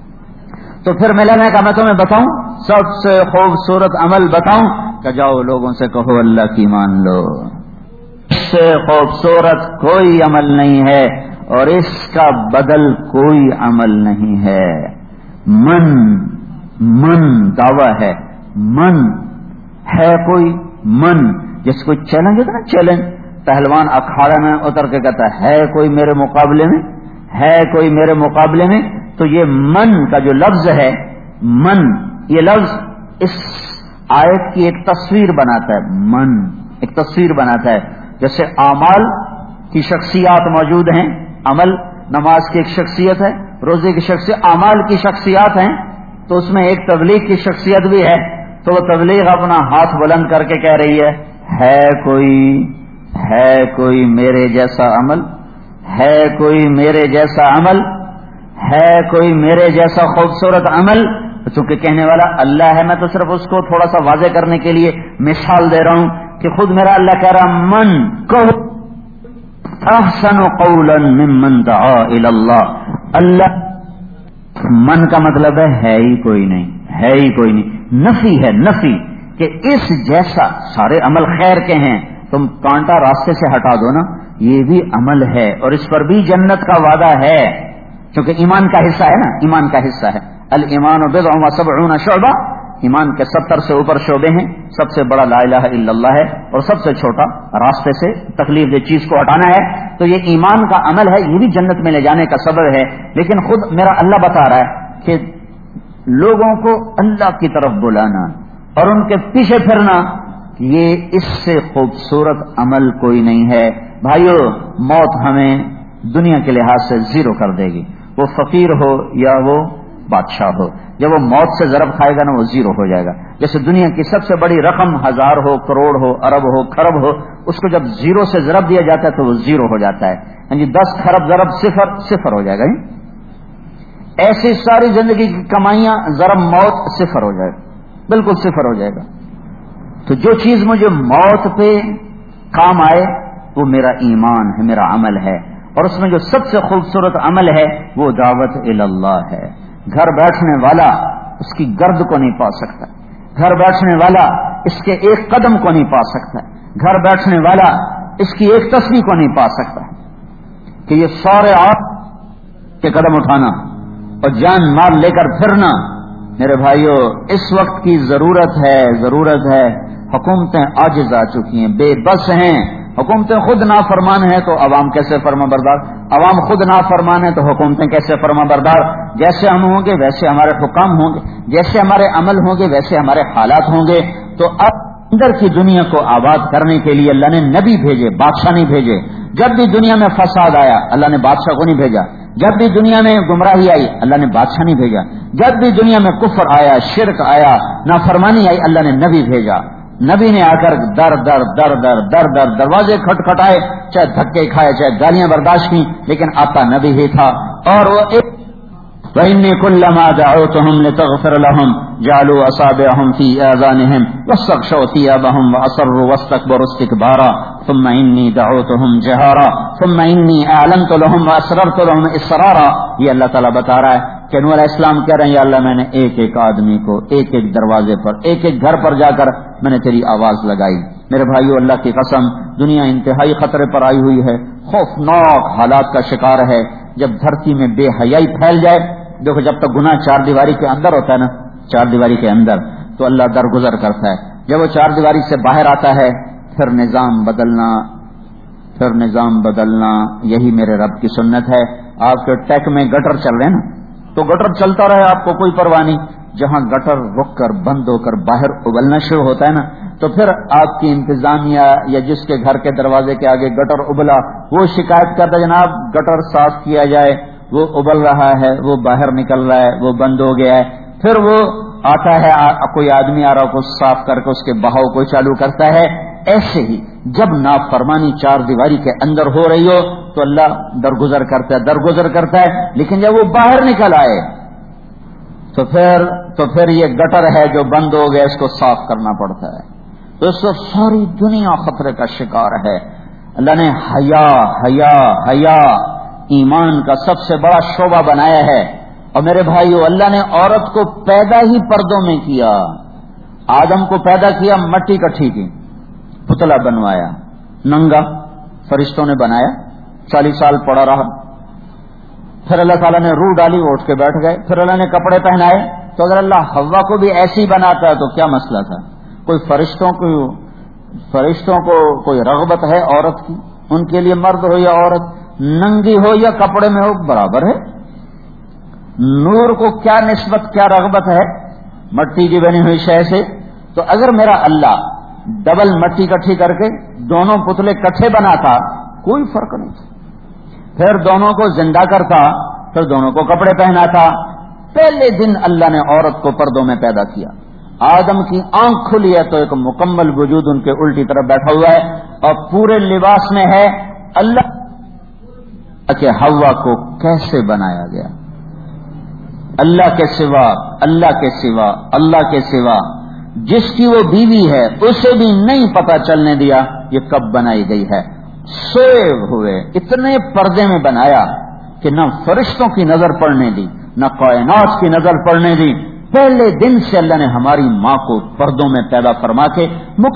تو پھر ملا نے کہا میں تمہیں بتاؤں سب سے خوبصورت عمل بتاؤں کہ جاؤ لوگوں سے کہو اللہ کی مان لو، اس سے خوبصورت کوئی عمل نہیں ہے اور اس کا بدل کوئی عمل نہیں ہے۔ من من دعویٰ ہے، من ہے کوئی، من جس کو چیلنج ہوتا ہے نا، چیلنج، پہلوان اکھاڑے میں اتر کے کہتا ہے کوئی میرے مقابلے میں، ہے کوئی میرے مقابلے میں. تو یہ من کا جو لفظ ہے، من یہ لفظ اس آیت کی ایک تصویر بناتا ہے. من ایک تصویر بناتا ہے. جیسے اعمال کی شخصیات موجود ہیں، عمل نماز کی ایک شخصیت ہے، روزے کی شخصیت، اعمال کی شخصیات ہیں، تو اس میں ایک تبلیغ کی شخصیت بھی ہے. تو وہ تبلیغ اپنا ہاتھ بلند کر کے کہہ رہی ہے ہے کوئی ہے کوئی میرے جیسا عمل، ہے کوئی میرے جیسا عمل، ہے کوئی میرے جیسا خوبصورت عمل. چونکہ کہنے والا اللہ ہے، میں تو صرف اس کو تھوڑا سا واضح کرنے کے لیے مثال دے رہا ہوں کہ خود میرا اللہ کہہ رہا من کہو احسن قولا ممن دعا الی اللہ. اللہ من کا مطلب ہے ہے ہی کوئی نہیں، ہے ہی کوئی نہیں. نفی ہے، نفی کہ اس جیسا سارے عمل خیر کے ہیں، تم کانٹا راستے سے ہٹا دو نا، یہ بھی عمل ہے اور اس پر بھی جنت کا وعدہ ہے، کیونکہ ایمان کا حصہ ہے نا، ایمان کا حصہ ہے. الایمان بضع و سبعون شعبہ، ایمان کے ستر سے اوپر شعبے ہیں. سب سے بڑا لا الہ الا اللہ ہے اور سب سے چھوٹا راستے سے تکلیف دہ چیز کو ہٹانا ہے. تو یہ ایمان کا عمل ہے، یہ بھی جنت میں لے جانے کا سبب ہے. لیکن خود میرا اللہ بتا رہا ہے کہ لوگوں کو اللہ کی طرف بلانا اور ان کے پیچھے پھرنا، یہ اس سے خوبصورت عمل کوئی نہیں ہے. بھائیو، موت ہمیں دنیا کے لحاظ سے زیرو کر دے گی، وہ فقیر ہو یا وہ بادشاہ ہو. جب وہ موت سے ضرب کھائے گا نا، وہ زیرو ہو جائے گا. جیسے دنیا کی سب سے بڑی رقم ہزار ہو، کروڑ ہو، ارب ہو، کھرب ہو، اس کو جب زیرو سے ضرب دیا جاتا ہے تو وہ زیرو ہو جاتا ہے. یعنی دس کھرب ضرب صفر، صفر ہو جائے گا. ایسی ساری زندگی کی کمائیاں ضرب موت صفر ہو جائے گا، بالکل صفر ہو جائے گا. تو جو چیز مجھے موت پہ کام آئے وہ میرا ایمان ہے، میرا عمل ہے. اور اس میں جو سب سے خوبصورت عمل ہے وہ دعوت اللہ ہے. گھر بیٹھنے والا اس کی گرد کو نہیں پا سکتا، گھر بیٹھنے والا اس کے ایک قدم کو نہیں پا سکتا، گھر بیٹھنے والا اس کی ایک تسبیح کو نہیں پا سکتا. کہ یہ سارے آپ کے قدم اٹھانا اور جان مال لے کر پھرنا، میرے بھائیوں اس وقت کی ضرورت ہے، ضرورت ہے. حکومتیں عاجز آ چکی ہیں، بے بس ہیں. حکومتیں خود نافرمان ہیں تو عوام کیسے فرما بردار، عوام خود نافرمان ہیں تو حکومتیں کیسے فرما بردار. جیسے ہم ہوں گے ویسے ہمارے حکام ہوں گے، جیسے ہمارے عمل ہوں گے ویسے ہمارے حالات ہوں گے. تو اب اندر کی دنیا کو آباد کرنے کے لیے اللہ نے نبی بھیجے، بادشاہ نہیں بھیجے. جب بھی دنیا میں فساد آیا اللہ نے بادشاہ کو نہیں بھیجا. جب بھی دنیا میں گمراہی آئی اللہ نے بادشاہ نہیں بھیجا. جب بھی دنیا میں کفر آیا، شرک آیا، نافرمانی آئی، اللہ نے نبی بھیجا. نبی نے آ کر در در در در در در دروازے کھٹکھٹائے، چاہے دھکے کھائے، چاہے گالیاں برداشت کی، لیکن آتا نبی ہی تھا. اور وہ ایک وَإِنِّي كُلَّمَا دَعَوْتُهُمْ لِتَغْفِرَ لَهُمْ جَعَلُوا أَصَابِعَهُمْ فِي آذَانِهِمْ وَاسْتَغْشَوْا ثِيَابَهُمْ وَأَصَرُّوا وَاسْتَكْبَرُوا اسْتِكْبَارًا ثُمَّ إِنِّي دَعَوْتُهُمْ جِهَارًا ثُمَّ إِنِّي أَعْلَنْتُ لَهُمْ وَأَسْرَرْتُ لَهُمْ إِسْرَارًا. یہ اللہ تعالیٰ بتا رہا ہے کہ نوح علیہ السلام کہہ رہے ہیں یا اللہ میں نے ایک ایک آدمی کو ایک ایک دروازے پر ایک ایک گھر پر جا کر میں نے تیری آواز لگائی. میرے بھائیو اللہ کی قسم دنیا انتہائی خطرے پر آئی ہوئی ہے، خوفناک حالات کا شکار ہے. جب دھرتی میں بے حیائی پھیل جائے، دیکھو جب تک گناہ چار دیواری کے اندر ہوتا ہے نا، چار دیواری کے اندر تو اللہ درگزر کرتا ہے. جب وہ چار دیواری سے باہر آتا ہے پھر نظام بدلنا، پھر نظام بدلنا. یہی میرے رب کی سنت ہے. آپ کے ٹیک میں گٹر چل رہے ہیں نا، تو گٹر چلتا رہے، آپ کو کوئی پرواہ نہیں. جہاں گٹر رک کر بند ہو کر باہر ابلنا شروع ہوتا ہے نا، تو پھر آپ کی انتظامیہ یا جس کے گھر کے دروازے کے آگے گٹر ابلا وہ شکایت کرتا ہے جناب گٹر صاف کیا جائے، وہ ابل رہا ہے، وہ باہر نکل رہا ہے، وہ بند ہو گیا ہے. پھر وہ آتا ہے، کوئی آدمی آ رہا کو صاف کر کے اس کے بہاؤ کو چالو کرتا ہے. ایسے ہی جب نافرمانی چار دیواری کے اندر ہو رہی ہو تو اللہ درگزر کرتا ہے، درگزر کرتا ہے. لیکن جب وہ باہر نکل آئے تو پھر تو پھر یہ گٹر ہے جو بند ہو گیا، اس کو صاف کرنا پڑتا ہے. تو اس وقت ساری دنیا خطرے کا شکار ہے. اللہ نے حیا حیا حیا ایمان کا سب سے بڑا شعبہ بنایا ہے. اور میرے بھائیو اللہ نے عورت کو پیدا ہی پردوں میں کیا. آدم کو پیدا کیا مٹی کٹھی کی، پتلا بنوایا، ننگا فرشتوں نے بنایا، چالیس سال پڑا رہا. پھر اللہ تعالیٰ نے روح ڈالی، وہ اٹھ کے بیٹھ گئے. پھر اللہ نے کپڑے پہنائے، تو اگر اللہ حوا کو بھی ایسی بناتا ہے تو کیا مسئلہ تھا؟ کوئی فرشتوں کو فرشتوں کو کوئی رغبت ہے عورت کی؟ ان کے لیے مرد ہو یا عورت، ننگی ہو یا کپڑے میں ہو، برابر ہے۔ نور کو کیا نسبت، کیا رغبت ہے مٹی کی بنی ہوئی شے سے؟ تو اگر میرا اللہ ڈبل مٹی اکٹھی کر کے دونوں پتلے کٹھے بناتا کوئی فرق نہیں تھا، پھر دونوں کو زندہ کرتا، پھر دونوں کو کپڑے پہناتا۔ پہلے دن اللہ نے عورت کو پردوں میں پیدا کیا، آدم کی آنکھ کھلی ہے تو ایک مکمل وجود ان کے الٹی طرف بیٹھا ہوا ہے اور پورے لباس میں ہے۔ اللہ کہ حوا کو کیسے بنایا گیا؟ اللہ کے سوا، اللہ کے سوا، اللہ کے سوا جس کی وہ بیوی ہے اسے بھی نہیں پتا چلنے دیا یہ کب بنائی گئی ہے۔ سوئے ہوئے اتنے پردے میں بنایا کہ نہ فرشتوں کی نظر پڑنے دی، نہ کائنات کی نظر پڑنے دی۔ پہلے دن سے اللہ نے ہماری ماں کو پردوں میں پیدا فرما کے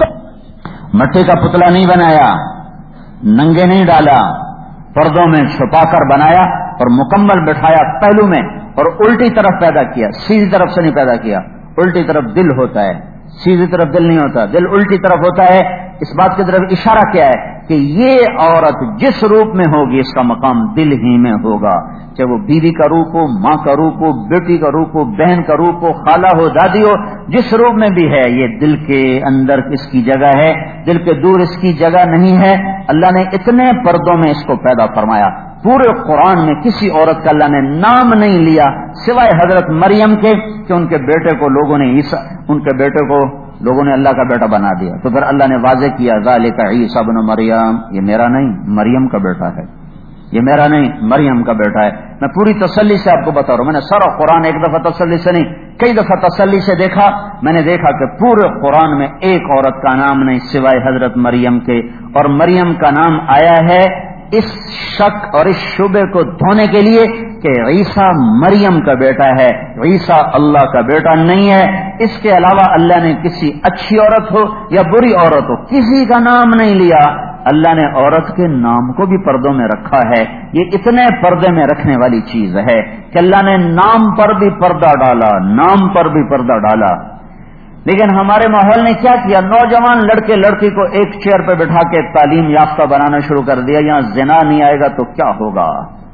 مٹی کا پتلا نہیں بنایا، ننگے نہیں ڈالا، پردوں میں چھپا کر بنایا اور مکمل بٹھایا پہلو میں، اور الٹی طرف پیدا کیا، سیدھی طرف سے نہیں پیدا کیا۔ الٹی طرف دل ہوتا ہے، سیدھی طرف دل نہیں ہوتا، دل الٹی طرف ہوتا ہے۔ اس بات کی طرف اشارہ کیا ہے کہ یہ عورت جس روپ میں ہوگی اس کا مقام دل ہی میں ہوگا، چاہے وہ بیوی کا روپ ہو، ماں کا روپ ہو، بیٹی کا روپ ہو، بہن کا روپ ہو، خالہ ہو، دادی ہو، جس روپ میں بھی ہے یہ دل کے اندر اس کی جگہ ہے، دل کے دور اس کی جگہ نہیں ہے۔ اللہ نے اتنے پردوں میں اس کو پیدا فرمایا۔ پورے قرآن میں کسی عورت کا اللہ نے نام نہیں لیا سوائے حضرت مریم کے کہ ان کے بیٹے کو لوگوں نے عیسیٰ ان کے بیٹے کو لوگوں نے اللہ کا بیٹا بنا دیا، تو پھر اللہ نے واضح کیا ذالک عیسیٰ ابن مریم، یہ میرا نہیں مریم کا بیٹا ہے، یہ میرا نہیں مریم کا بیٹا ہے۔ میں پوری تسلی سے آپ کو بتا رہا ہوں، میں نے سارا قرآن ایک دفعہ تسلی سے نہیں کئی دفعہ تسلی سے دیکھا، میں نے دیکھا کہ پورے قرآن میں ایک عورت کا نام نہیں سوائے حضرت مریم کے، اور مریم کا نام آیا ہے اس شک اور اس شبے کو دھونے کے لیے کہ عیسیٰ مریم کا بیٹا ہے، عیسیٰ اللہ کا بیٹا نہیں ہے۔ اس کے علاوہ اللہ نے کسی اچھی عورت ہو یا بری عورت ہو کسی کا نام نہیں لیا، اللہ نے عورت کے نام کو بھی پردوں میں رکھا ہے۔ یہ اتنے پردے میں رکھنے والی چیز ہے کہ اللہ نے نام پر بھی پردہ ڈالا، نام پر بھی پردہ ڈالا۔ لیکن ہمارے ماحول نے کیا کیا، نوجوان لڑکے لڑکی کو ایک چیئر پہ بٹھا کے تعلیم یافتہ بنانا شروع کر دیا، یہاں زنا نہیں آئے گا تو کیا ہوگا،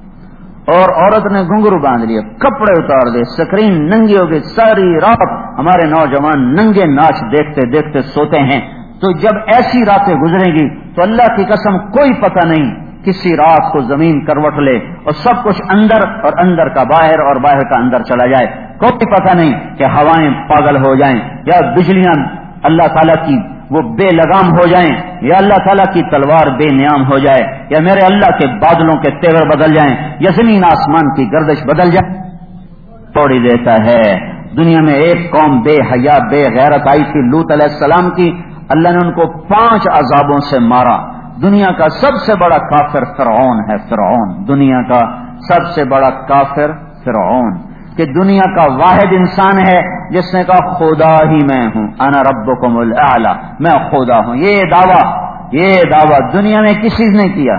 اور عورت نے گھنگرو باندھ لیے، کپڑے اتار دے، سکرین ننگی ہو گئی، ساری رات ہمارے نوجوان ننگے ناچ دیکھتے دیکھتے سوتے ہیں۔ تو جب ایسی راتیں گزریں گی تو اللہ کی قسم کوئی پتہ نہیں کسی رات کو زمین کروٹ لے اور سب کچھ اندر اور اندر کا باہر اور باہر کا اندر چلا جائے، کوئی پتہ نہیں کہ ہوائیں پاگل ہو جائیں یا بجلیاں اللہ تعالیٰ کی وہ بے لگام ہو جائیں یا اللہ تعالیٰ کی تلوار بے نیام ہو جائے یا میرے اللہ کے بادلوں کے تیور بدل جائیں یا زمین آسمان کی گردش بدل جائے۔ توڑی دیتا ہے۔ دنیا میں ایک قوم بے حیا بے غیرت آئی تھی لوط علیہ السلام کی، اللہ نے ان کو پانچ عذابوں سے مارا۔ دنیا کا سب سے بڑا کافر فرعون ہے، فرعون دنیا کا سب سے بڑا کافر فرعون، کہ دنیا کا واحد انسان ہے جس نے کہا خدا ہی میں ہوں، انا ربکم الاعلی، میں خدا ہوں۔ یہ دعویٰ یہ دعویٰ دنیا میں کسی نے کیا،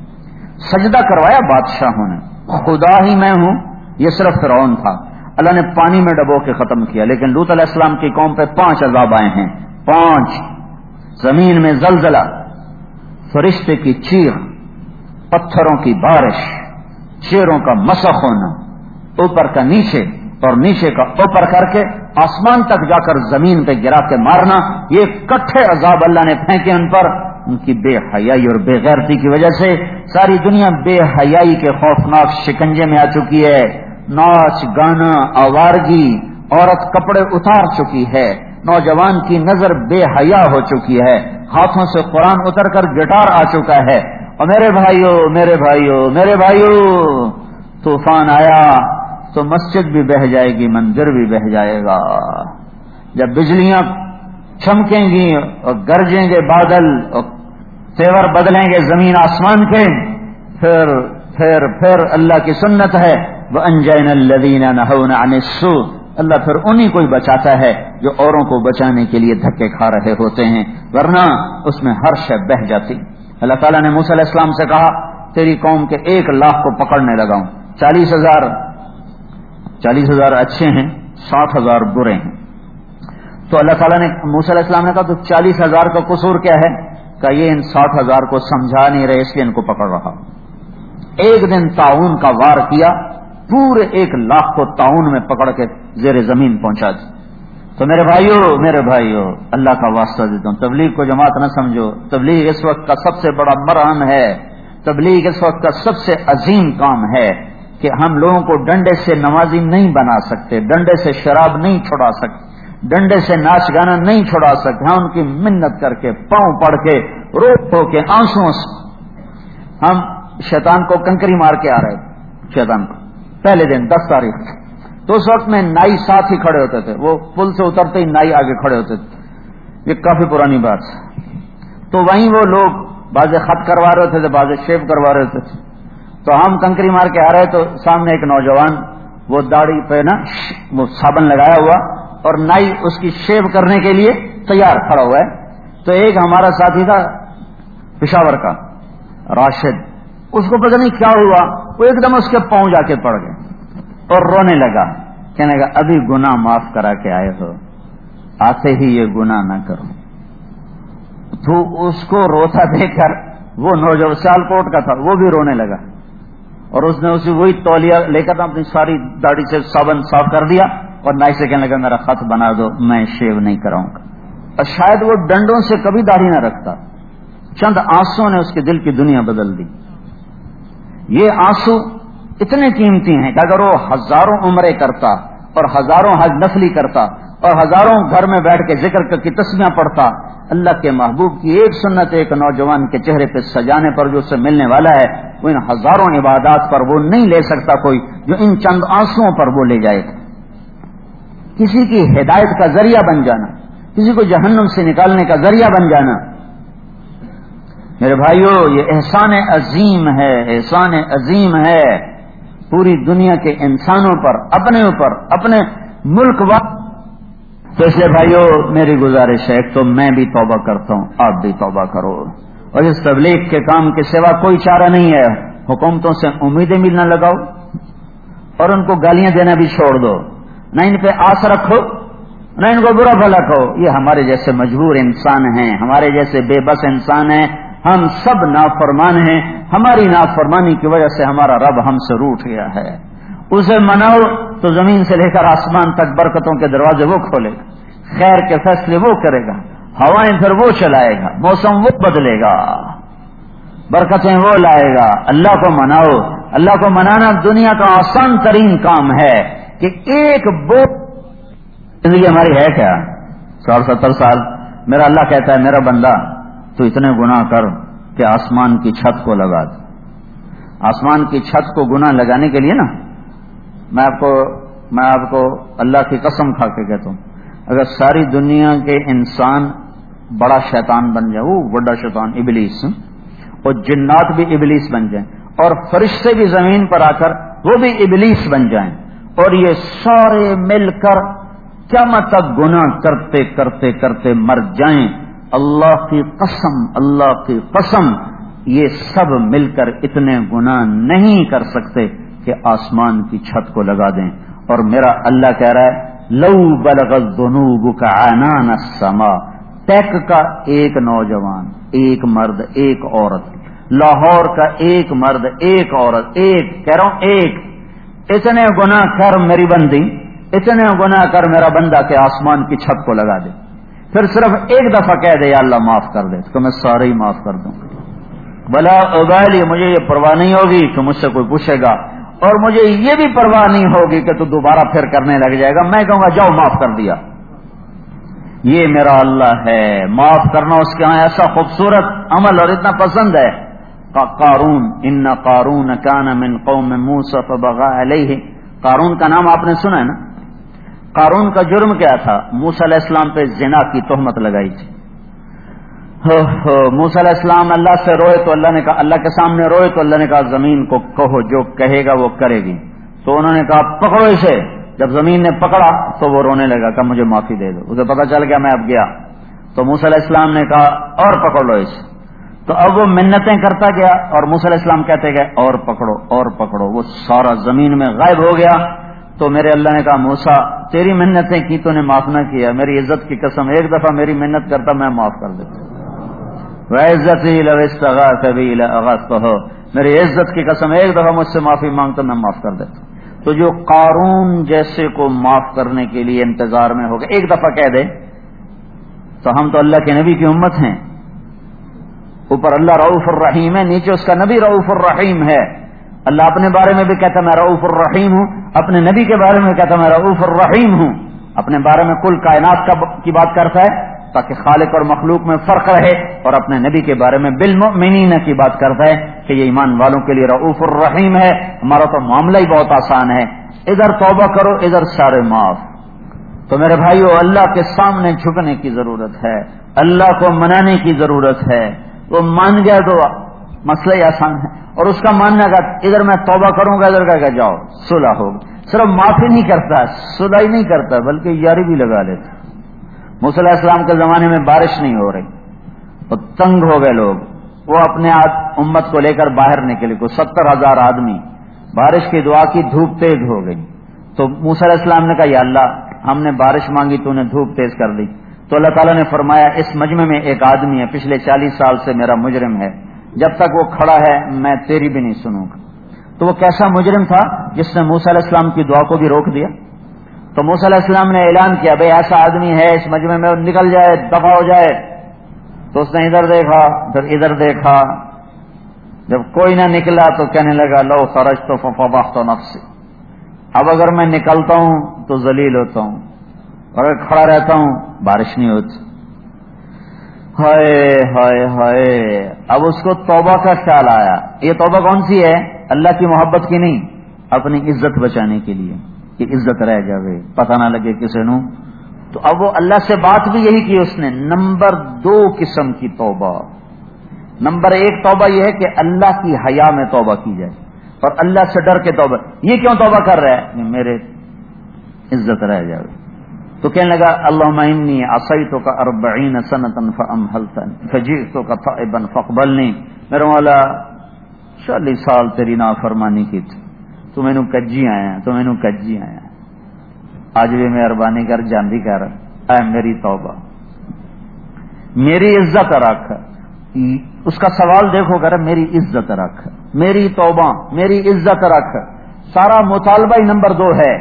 سجدہ کروایا بادشاہوں نے، خدا ہی میں ہوں، یہ صرف فرعون تھا۔ اللہ نے پانی میں ڈبو کے ختم کیا، لیکن لوط علیہ السلام کی قوم پہ پانچ عذاب آئے ہیں، پانچ۔ زمین میں زلزلہ، فرشتے کی چیخ، پتھروں کی بارش، شیروں کا مسخ ہونا، اوپر کا نیچے اور نیچے کا اوپر کر کے آسمان تک جا کر زمین پہ گرا کے مارنا، یہ کٹھے عذاب اللہ نے پھینکے ان پر، ان کی بے حیائی اور بے غیرتی کی وجہ سے ساری دنیا بے حیائی کے خوفناک شکنجے میں آ چکی ہے۔ ناچ گانا آوارگی، عورت کپڑے اتار چکی ہے، نوجوان کی نظر بے حیا ہو چکی ہے، ہاتھوں سے قرآن اتر کر گٹار آ چکا ہے۔ اور میرے بھائیوں میرے بھائیوں میرے بھائیوں طوفان آیا تو مسجد بھی بہہ جائے گی، مندر بھی بہہ جائے گا۔ جب بجلیاں چمکیں گی اور گرجیں گے بادل اور تیور بدلیں گے زمین آسمان کے، پھر پھر پھر اللہ کی سنت ہے وَأَنْجَيْنَا الَّذِينَ نَهَوْنَ عَنِ السُّوءِ، اللہ پھر انہی کو ہی بچاتا ہے جو اوروں کو بچانے کے لیے دھکے کھا رہے ہوتے ہیں، ورنہ اس میں ہر شے بہہ جاتی۔ اللہ تعالیٰ نے موسیٰ علیہ السلام سے کہا تیری قوم کے ایک لاکھ کو پکڑنے لگا ہوں، چالیس ہزار چالیس ہزار اچھے ہیں، साठ हजार बुरे हैं। तो अल्लाह ताला ने मूसा अलैहि सलाम ने कहा तो चालीस हजार का कसूर क्या है? कि ये इन साठ हजार को समझा नहीं रहे इसलिए इनको पकड़ रहा। एक दिन ताउन का वार किया, पूरे एक लाख को ताउन में पकड़ के जेर जमीन पहुंचा दी। तो मेरे भाइयों मेरे भाइयों अल्लाह का वास्ता देता हूं, तबलीग को जमात न समझो। तबलीग इस वक्त का सबसे बड़ा मरहम है, तबलीग इस वक्त का सबसे अजीम काम है कि हम लोगों को डंडे से नमाजी नहीं बना सकते, डंडे से शराब नहीं छुड़ा सकते, डंडे से नाच गाना नहीं छुड़ा सकते। हम उनकी मिन्नत करके पांव पड़ के रो रो के आंसुओं से हम शैतान को कंकरी मार के आ रहे थे। शैतान को पहले दिन दस तारीख तो उस वक्त में नाई साथ ही खड़े होते थे, वो पुल से उतरते ही नाई आगे खड़े होते थे। ये काफी पुरानी बात है। तो वहीं वो लोग बाजे खत करवा रहे थे, बाजे शेव करवा रहे थे। तो हम कंकरी मार के आ रहे तो सामने एक नौजवान वो दाढ़ी पे ना वो साबन लगाया हुआ और नाई उसकी शेव करने के लिए तैयार खड़ा हुआ है। तो एक हमारा साथी था पेशावर का राशिद, उसको पता नहीं क्या हुआ, वो एकदम उसके पांव जाके पड़ गए और रोने लगा, कहने लगा अभी गुनाह माफ करा के आए हो, आते ही ये गुनाह ना करो। तो उसको रोता देखकर वो नौजवान सियालकोट का था, वो भी रोने लगा और उसने उसे वही तौलिया लेकर अपनी सारी दाढ़ी से साबन साफ कर दिया और नाई से कहने लगा मेरा खत बना दो, मैं शेव नहीं कराऊंगा। और शायद वो डंडों से कभी दाढ़ी ना रखता, चंद आंसुओं ने उसके दिल की दुनिया बदल दी। ये आंसू इतने कीमती हैं कि अगर वो हजारों उम्रें करता और हजारों हज नफली करता और हजारों घर में बैठ के जिक्र की तस्बीहां पढ़ता, अल्लाह के महबूब की एक सुन्नत एक नौजवान के चेहरे पे सजाने पर जो उससे मिलने वाला है वो इन हजारों इबादत पर वो नहीं ले सकता कोई, जो इन चंद आंसुओं पर वो ले जाएगा। किसी की हिदायत का जरिया बन जाना, किसी को जहन्नुम से निकालने का जरिया बन जाना। मेरे भाइयों ये एहसान अजीम है, एहसान अजीम है पूरी दुनिया के इंसानों पर, अपने ऊपर, अपने मुल्क व। तो इसलिए भाइयों मेरी गुजारिश है, एक तो मैं भी तौबा करता हूं, आप भी तौबा करो और इस तबलीग के काम के सिवा कोई चारा नहीं है। हुकूमतों से उम्मीदें भी न लगाओ और उनको गालियां देना भी छोड़ दो, न इन पे आस रखो न इनको बुरा भला कहो। ये हमारे जैसे मजबूर इंसान हैं, हमारे जैसे बेबस इंसान हैं, हम सब नाफरमान हैं। हमारी नाफरमानी की वजह से हमारा रब हमसे रूठ गया है। उसे मनाओ तो जमीन से लेकर आसमान तक बरकतों के दरवाजे वो खोलेगा, खैर के फैसले वो करेगा, हवाएं फिर वो चलाएगा, मौसम वो बदलेगा, बरकतें वो लाएगा। अल्लाह को मनाओ। अल्लाह को मनाना दुनिया का आसान तरीन काम है कि एक बो जिंदगी हमारी है क्या साठ सत्तर साल। मेरा अल्लाह कहता है मेरा बंदा तो इतने गुनाह कर कि आसमान की छत को लगा दे। आसमान की छत को गुनाह लगाने के लिए ना मैं आपको मैं आपको अल्लाह की कसम खा के कहता हूं, अगर सारी दुनिया के इंसान बड़ा शैतान बन जाए, वो बड़ा शैतान इबलीस, और जिन्नात भी इबलीस बन जाएं और फरिश्ते भी जमीन पर आकर वो भी इबलीस बन जाएं और ये सारे मिलकर क़यामत तक गुनाह करते करते करते मर जाएं, अल्लाह की कसम अल्लाह की कसम ये सब मिलकर इतने गुनाह नहीं कर सकते कि आसमान की छत को लगा दें। और मेरा अल्लाह कह रहा है लौ बलगत दुनूबुका आनान अस्समा, टेक का एक नौजवान, एक मर्द, एक औरत, लाहौर का एक मर्द, एक औरत, एक कह रहा हूं एक, इतने गुनाह कर मेरी बंदी, इतने गुनाह कर मेरा बंदा के आसमान की छत को लगा दे, फिर सिर्फ एक दफा कह दे या अल्लाह माफ कर दे तो मैं सारे ही माफ कर दूंगा। भला उबाली, मुझे ये परवाह नहीं होगी कि मुझसे कोई पूछेगा और मुझे ये भी परवाह नहीं होगी कि तू दोबारा फिर करने लग जाएगा। मैं कहूंगा जाओ माफ कर दिया। ये मेरा अल्लाह है, माफ करना उसके यहां ऐसा खूबसूरत अमल और इतना पसंद है। का कारून इन्ना कारून कान मिन कौम मूसा फबगा अलैहि, कारून का नाम आपने सुना है ना। कारून का जुर्म क्या था? मूसा अलैहिस्सलाम पे जिना की तोहमत लगाई थी। हो, हो, मूसा अलैहिस्सलाम अल्लाह से रोए तो अल्लाह ने कहा, अल्लाह के सामने रोए तो अल्लाह ने कहा जमीन को कहो जो कहेगा वो करेगी। तो उन्होंने कहा पकड़ो इसे। जब जमीन ने पकड़ा तो वो रोने लगा, कहा मुझे माफी दे दो। उसे पता चल गया मैं अब गया। तो मूसा अलैहिस्सलाम ने कहा और पकड़ लो इसे। तो अब वो मिन्नतें करता गया और मूसा अलैहिस्सलाम कहते गए और पकड़ो और पकड़ो, वो सारा जमीन में गायब हो गया। तो मेरे अल्लाह ने कहा मूसा تیری محنتیں کی تو نے معاف نہ کیا، میری عزت کی قسم ایک دفعہ میری محنت کرتا میں معاف کر دیتا. وعزتی لو استغاث بی لاغاثتہ، میری عزت کی قسم ایک دفعہ مجھ سے معافی مانگتا میں معاف کر دیتا. تو جو قارون جیسے کو معاف کرنے کے لیے انتظار میں ہوگا، ایک دفعہ کہہ دے تو ہم تو اللہ کے نبی کی امت ہیں. اوپر اللہ رؤوف الرحیم ہے، نیچے اس کا نبی رؤوف الرحیم ہے. اللہ اپنے بارے میں بھی کہتا میں رؤوف الرحیم ہوں، اپنے نبی کے بارے میں کہتا میں رؤوف الرحیم ہوں. اپنے بارے میں کل کائنات کا کی بات کرتا ہے تاکہ خالق اور مخلوق میں فرق رہے، اور اپنے نبی کے بارے میں بالمؤمنین کی بات کرتا ہے کہ یہ ایمان والوں کے لیے رؤوف الرحیم ہے. ہمارا تو معاملہ ہی بہت آسان ہے، ادھر توبہ کرو ادھر سارے معاف. تو میرے بھائیو اللہ کے سامنے جھکنے کی ضرورت ہے، اللہ کو منانے کی ضرورت ہے. وہ مان گیا تو مسئلہ ہی آسان ہے. اور اس کا ماننا کا ادھر میں توبہ کروں گا ادھر کا جاؤ صلح ہوگا. صرف معافی نہیں کرتا، صلح ہی نہیں کرتا بلکہ یاری بھی لگا لیتا. موسیٰ علیہ السلام کے زمانے میں بارش نہیں ہو رہی، تو تنگ ہو گئے لوگ. وہ اپنے امت کو لے کر باہر نکلے، کو ستر ہزار آدمی. بارش کی دعا کی، دھوپ تیز ہو گئی. تو موسیٰ علیہ السلام نے کہا یا اللہ ہم نے بارش مانگی تو نے دھوپ تیز کر دی. تو اللہ تعالیٰ نے فرمایا اس مجمع میں ایک آدمی ہے پچھلے چالیس سال سے میرا مجرم ہے، جب تک وہ کھڑا ہے میں تیری بھی نہیں سنوں گا. تو وہ کیسا مجرم تھا جس نے موسیٰ علیہ السلام کی دعا کو بھی روک دیا. تو موسیٰ علیہ السلام نے اعلان کیا بھئی ایسا آدمی ہے اس مجمع میں نکل جائے، دفع ہو جائے. تو اس نے ادھر دیکھا پھر ادھر دیکھا، جب کوئی نہ نکلا تو کہنے لگا لو خرجت ففضحت نفسی، اب اگر میں نکلتا ہوں تو ذلیل ہوتا ہوں، اور اگر کھڑا رہتا ہوں بارش نہیں ہوتی. ہائے ہائے ہائے. اب اس کو توبہ کا خیال آیا. یہ توبہ کون سی ہے؟ اللہ کی محبت کی نہیں، اپنی عزت بچانے کے لیے کہ عزت رہ جائے، پتہ نہ لگے کسی نو. تو اب وہ اللہ سے بات بھی یہی کی اس نے. نمبر دو قسم کی توبہ. نمبر ایک توبہ یہ ہے کہ اللہ کی حیا میں توبہ کی جائے اور اللہ سے ڈر کے توبہ. یہ کیوں توبہ کر رہا ہے؟ میرے عزت رہ جائے. تو کہنے لگا اللہم انی عصیتک اربعین سنتا فامہلتنی فجئتک تائبا فاقبلنی. میرے مولا چالیس سال تیری نافرمانی کی تھی، تو میں نو کجی آیا تو میں نو کجی آیا آج بھی مہربانی کر جاندی کر اے میری توبہ، میری عزت رکھ. اس کا سوال دیکھو کر میری عزت رکھ، میری توبہ، میری عزت رکھ. سارا مطالبہ ہی نمبر دو ہے.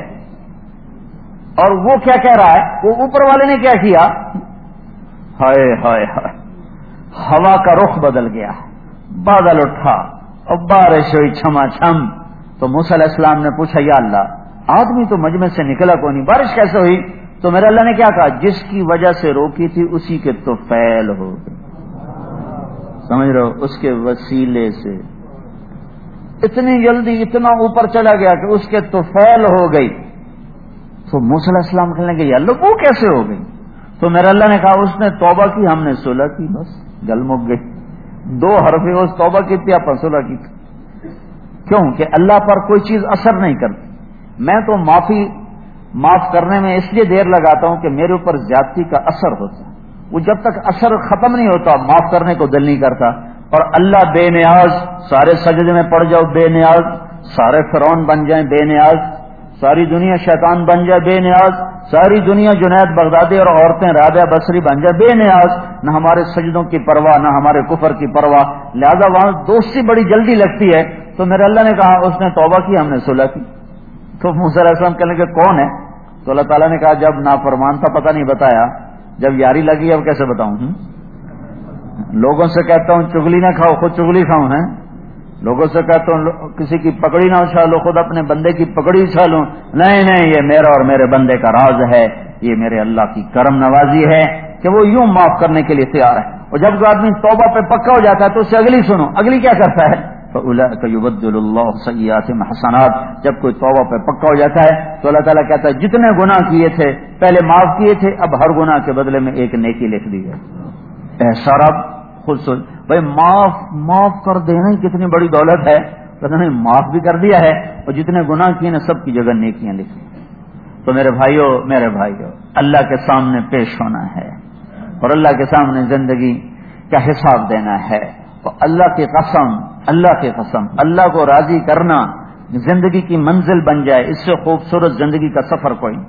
اور وہ کیا کہہ رہا ہے؟ وہ اوپر والے نے کیا کیا؟ ہائے ہائے ہائے، ہوا کا رخ بدل گیا، بادل اٹھا اور بارش ہوئی چھما چھم. تو موسیٰ علیہ السلام نے پوچھا یا اللہ آدمی تو مجمع سے نکلا کو نہیں، بارش کیسے ہوئی؟ تو میرے اللہ نے کیا کہا؟ جس کی وجہ سے روکی تھی اسی کے تو فعل ہو گئی. سمجھ رہے ہو؟ اس کے وسیلے سے اتنی جلدی اتنا اوپر چلا گیا کہ اس کے تو فعل ہو گئی. تو موسیٰ علیہ السلام کہنے لگے یا اللہ وہ کیسے ہو گئی؟ تو میرے اللہ نے کہا اس نے توبہ کی، ہم نے صلح کی، بس گل مک گئی. دو حرفیں اس توبہ کی تھی، آپ صلح کی تھی. کیوں کہ اللہ پر کوئی چیز اثر نہیں کرتی. میں تو معافی معاف کرنے میں اس لیے دیر لگاتا ہوں کہ میرے اوپر زیادتی کا اثر ہوتا ہے. وہ جب تک اثر ختم نہیں ہوتا معاف کرنے کو دل نہیں کرتا. اور اللہ بے نیاز، سارے سجدے میں پڑ جاؤ بے نیاز، سارے فرعون بن جائیں بے نیاز، ساری دنیا شیطان بن جائے بے نیاز، ساری دنیا جنید بغدادی اور عورتیں رابعہ بصری بن جائے بے نیاز، نہ ہمارے سجدوں کی پرواہ نہ ہمارے کفر کی پرواہ. لہذا وہاں دوستی بڑی جلدی لگتی ہے. تو میرے اللہ نے کہا اس نے توبہ کی، ہم نے صلح کی. تو موسیٰ علیہ السلام کہنے لگے کون ہے؟ تو اللہ تعالیٰ نے کہا جب نافرمان تھا پتہ نہیں بتایا، جب یاری لگی اب کیسے بتاؤں؟ لوگوں سے کہتا ہوں چگلی نہ کھاؤ، خود چگلی کھاؤں. ہیں لوگوں سے کہتا ہوں کسی کی پکڑی نہ اچھالو، خود اپنے بندے کی پکڑی اچھالوں. نہیں نہیں، یہ میرا اور میرے بندے کا راز ہے، یہ میرے اللہ کی کرم نوازی ہے کہ وہ یوں معاف کرنے کے لیے تیار ہے. اور جب کوئی آدمی توبہ پہ پکا ہو جاتا ہے تو اس سے اگلی سنو، اگلی کیا کرتا ہے؟ فَأُولَٰئِكَ يُبَدِّلُ اللَّهُ سَيِّئَاتِهِمْ حَسَنَاتٍ. جب کوئی توبہ پہ پکا ہو جاتا ہے تو اللہ تعالیٰ کہتا ہے جتنے گناہ کیے تھے پہلے معاف کیے تھے، اب ہر گناہ کے بدلے میں ایک نیکی لکھ دی ہے. ایسا رب خود سوچ بھائی معاف معاف کر دینا ہی کتنی بڑی دولت ہے. کہتے ہیں معاف بھی کر دیا ہے اور جتنے گناہ کیے نا سب کی جگہ نیکیاں لکھی. تو میرے بھائیو میرے بھائیو اللہ کے سامنے پیش ہونا ہے اور اللہ کے سامنے زندگی کا حساب دینا ہے. اور اللہ کی قسم اللہ کی قسم اللہ کو راضی کرنا زندگی کی منزل بن جائے، اس سے خوبصورت زندگی کا سفر کوئی.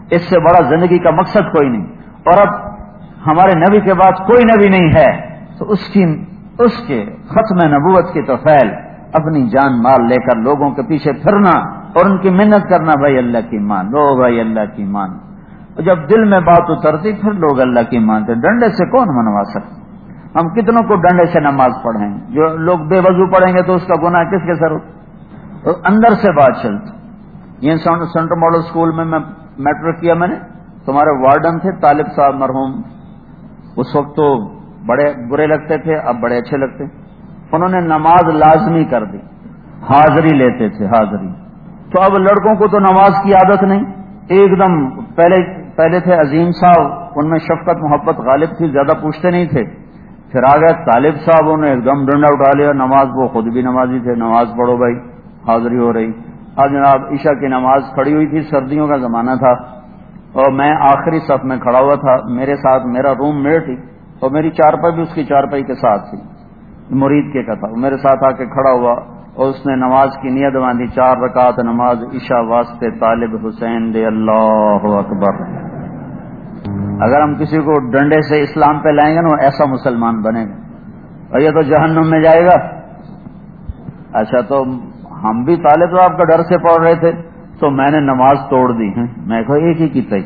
اس سے بڑا زندگی کا مقصد کوئی نہیں، اور اب ہمارے نبی کے بعد کوئی نبی نہیں ہے، تو اس کی اس کے ختم نبوت کی تو فعل اپنی جان مال لے کر لوگوں کے پیچھے پھرنا اور ان کی محنت کرنا، بھائی اللہ کی مان لو، بھائی اللہ کی مان۔ جب دل میں بات اترتی پھر لوگ اللہ کی مانتے۔ ڈنڈے سے کون منوا سکتے؟ ہم کتنوں کو ڈنڈے سے نماز پڑھیں، جو لوگ بے وضو پڑھیں گے تو اس کا گناہ کس کے سر؟ تو اندر سے بات چلتی۔ یہ سینٹرل ماڈل اسکول میں میں میٹرک کیا میں نے، تمہارے وارڈن تھے طالب صاحب مرحوم، اس وقت تو بڑے برے لگتے تھے، اب بڑے اچھے لگتے۔ انہوں نے نماز لازمی کر دی، حاضری لیتے تھے، حاضری۔ تو اب لڑکوں کو تو نماز کی عادت نہیں، ایک دم پہلے پہلے تھے عظیم صاحب، ان میں شفقت محبت غالب تھی، زیادہ پوچھتے نہیں تھے۔ پھر آ گئے طالب صاحب، انہوں نے ایک دم ڈنڈا اٹھا لیا، نماز، وہ خود بھی نمازی تھے، نماز پڑھو بھائی، حاضری ہو رہی۔ آج جناب عشاء کی نماز کھڑی ہوئی تھی، سردیوں کا زمانہ تھا، اور میں آخری صف میں کھڑا ہوا تھا، میرے ساتھ میرا روم میٹ ہی، اور میری چارپائی بھی اس کی چارپائی کے ساتھ تھی، مرید کے کا تھا، میرے ساتھ آ کے کھڑا ہوا اور اس نے نماز کی نیت باندھی، چار رکعت نماز عشاء واسطے طالب حسین دے، اللہ اکبر۔ اگر ہم کسی کو ڈنڈے سے اسلام پہ لائیں گے نا، ایسا مسلمان بنے گا، اور یہ تو جہنم میں جائے گا۔ اچھا، تو ہم بھی طالب صاحب کا ڈر سے پڑھ رہے تھے، تو میں نے نماز توڑ دی ہے، میں کہا ایک ہی کی تئی،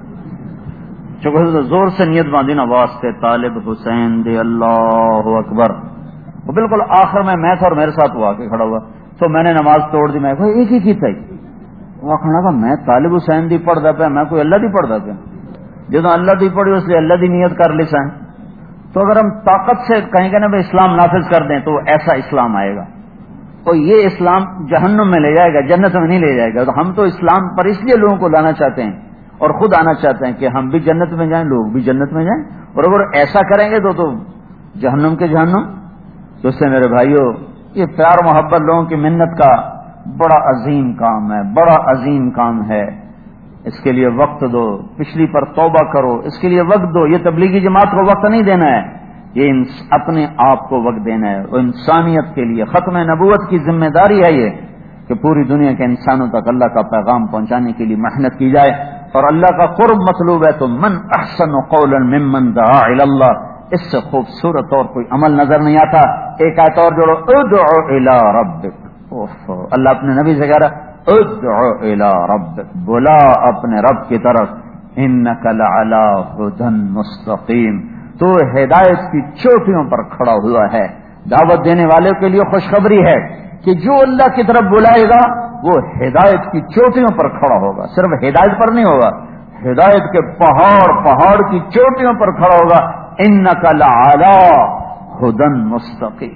چونکہ زور سے نیت باندھی نا، واسطے طالب حسین دے، اللہ اکبر۔ وہ بالکل آخر میں میں تھا اور میرے ساتھ وہ آ کے کھڑا ہوا، تو میں نے نماز توڑ دی، میں کہا ایک ہی کی تئی، وہ کھڑا تھا، میں طالب حسین دی پڑھتا پیا، میں کوئی اللہ دی پڑھتا پیا، جب اللہ دی پڑھی اس لیے اللہ دی نیت کر لی سائیں۔ تو اگر ہم طاقت سے کہیں گے نا بھائی اسلام نافذ کر دیں، تو ایسا اسلام آئے گا، تو یہ اسلام جہنم میں لے جائے گا، جنت میں نہیں لے جائے گا۔ تو ہم تو اسلام پر اس لیے لوگوں کو لانا چاہتے ہیں اور خود آنا چاہتے ہیں کہ ہم بھی جنت میں جائیں، لوگ بھی جنت میں جائیں، اور اگر ایسا کریں گے تو تو جہنم کے جہنم۔ تو اس سے میرے بھائیوں، یہ پیار محبت لوگوں کی محنت کا بڑا عظیم کام ہے، بڑا عظیم کام ہے، اس کے لیے وقت دو، پچھلی پر توبہ کرو، اس کے لیے وقت دو۔ یہ تبلیغی جماعت کو وقت نہیں دینا ہے، یہ اپنے آپ کو وقت دینا ہے، اور انسانیت کے لیے ختم نبوت کی ذمہ داری ہے یہ کہ پوری دنیا کے انسانوں تک اللہ کا پیغام پہنچانے کے لیے محنت کی جائے، اور اللہ کا قرب مطلوب ہے۔ تو من احسن قولا ممن دعا الی اللہ، اس سے خوبصورت اور کوئی عمل نظر نہیں آتا۔ ایک آیت اور جوڑو، ادعو الی ربک، اللہ اپنے نبی سے کہہ رہا ادعو الی ربک، بلا اپنے رب کی طرف، انک لعلی ھدی مستقیم، تو ہدایت کی چوٹیوں پر کھڑا ہوا ہے۔ دعوت دینے والے کے لیے خوشخبری ہے کہ جو اللہ کی طرف بلائے گا وہ ہدایت کی چوٹیوں پر کھڑا ہوگا، صرف ہدایت پر نہیں ہوگا، ہدایت کے پہاڑ پہاڑ کی چوٹیوں پر کھڑا ہوگا، انک لعلی ھدی مستقیم۔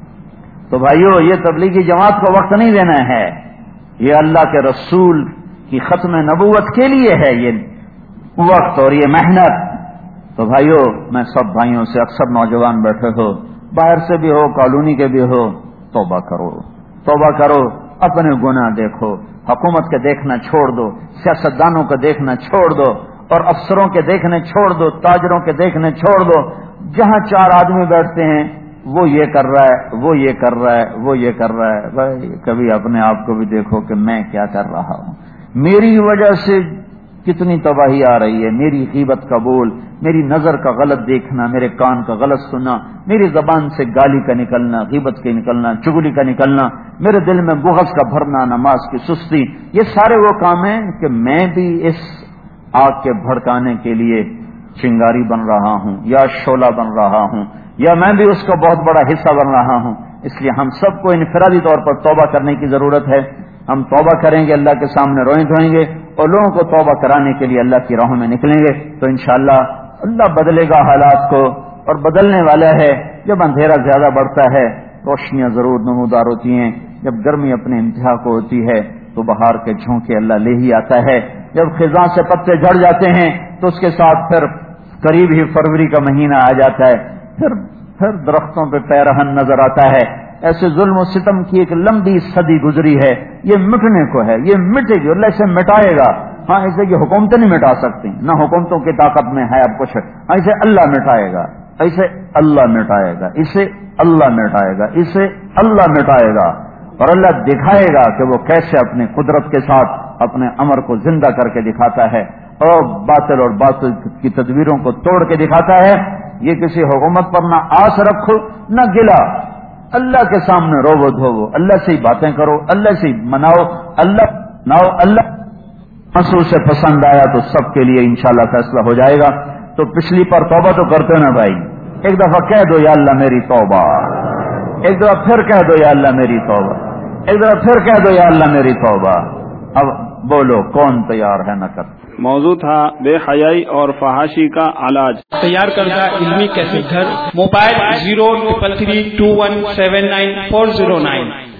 تو بھائیو، یہ تبلیغی جماعت کو وقت نہیں دینا ہے، یہ اللہ کے رسول کی ختم نبوت کے لیے ہے یہ وقت اور یہ محنت۔ تو بھائیو، میں سب بھائیوں سے، اکثر نوجوان بیٹھے ہو، باہر سے بھی ہو، کالونی کے بھی ہو، توبہ کرو، توبہ کرو، اپنے گناہ دیکھو، حکومت کے دیکھنا چھوڑ دو، سیاستدانوں کے دیکھنا چھوڑ دو، اور افسروں کے دیکھنے چھوڑ دو، تاجروں کے دیکھنے چھوڑ دو۔ جہاں چار آدمی بیٹھتے ہیں، وہ یہ کر رہا ہے، وہ یہ کر رہا ہے، وہ یہ کر رہا ہے، بھائی کبھی اپنے آپ کو بھی دیکھو کہ میں کیا کر رہا ہوں، میری وجہ سے کتنی تباہی آ رہی ہے، میری غیبت کا بول، میری نظر کا غلط دیکھنا، میرے کان کا غلط سننا، میری زبان سے گالی کا نکلنا، غیبت کا نکلنا، چگلی کا نکلنا، میرے دل میں بغض کا بھرنا، نماز کی سستی، یہ سارے وہ کام ہیں کہ میں بھی اس آگ کے بھڑکانے کے لیے چنگاری بن رہا ہوں یا شعلہ بن رہا ہوں، یا میں بھی اس کا بہت بڑا حصہ بن رہا ہوں۔ اس لیے ہم سب کو انفرادی طور پر توبہ کرنے کی ضرورت ہے۔ ہم توبہ کریں گے، اللہ کے سامنے روئیں دھوئیں گے، اور لوگوں کو توبہ کرانے کے لیے اللہ کی راہوں میں نکلیں گے، تو انشاءاللہ اللہ بدلے گا حالات کو، اور بدلنے والا ہے۔ جب اندھیرا زیادہ بڑھتا ہے، روشنیاں ضرور نمودار ہوتی ہیں، جب گرمی اپنے انتہا کو ہوتی ہے تو بہار کے جھونکے اللہ لے ہی آتا ہے، جب خزاں سے پتے جھڑ جاتے ہیں تو اس کے ساتھ پھر قریب ہی فروری کا مہینہ آ جاتا ہے، پھر پھر درختوں پہ پیرہن نظر آتا ہے۔ ایسے ظلم و ستم کی ایک لمبی صدی گزری ہے، یہ مٹنے کو ہے، یہ مٹے گی، اللہ اسے مٹائے گا۔ ہاں، اسے کہ حکومتیں نہیں مٹا سکتی، نہ حکومتوں کی طاقت میں ہے اب کچھ، ہاں اسے اللہ مٹائے گا، اسے اللہ مٹائے گا، اسے اللہ مٹائے گا، اسے اللہ مٹائے گا، اور اللہ دکھائے گا کہ وہ کیسے اپنے قدرت کے ساتھ اپنے امر کو زندہ کر کے دکھاتا ہے۔ اور باطل اور باطل کی تدبیروں کو توڑ کے دکھاتا ہے. یہ کسی حکومت پر نہ آس رکھو نہ گلا. اللہ کے سامنے رو دھوو، اللہ سے ہی باتیں کرو، اللہ سے ہی مناؤ، اللہ ناؤ. اللہ مسعود سے پسند آیا تو سب کے لیے انشاءاللہ فیصلہ ہو جائے گا. تو پچھلی پر توبہ تو کرتے نا بھائی. ایک دفعہ کہہ دو یا اللہ میری توبہ، ایک دفعہ پھر کہہ دو یا اللہ میری توبہ، ایک دفعہ پھر کہہ دو یا اللہ میری توبہ. اب بولو کون تیار ہے نہ کر. موضوع تھا بے حیائی اور فحاشی کا علاج. تیار کردہ علمی کیسٹ گھر، mobile zero triple three two one seven nine four zero nine.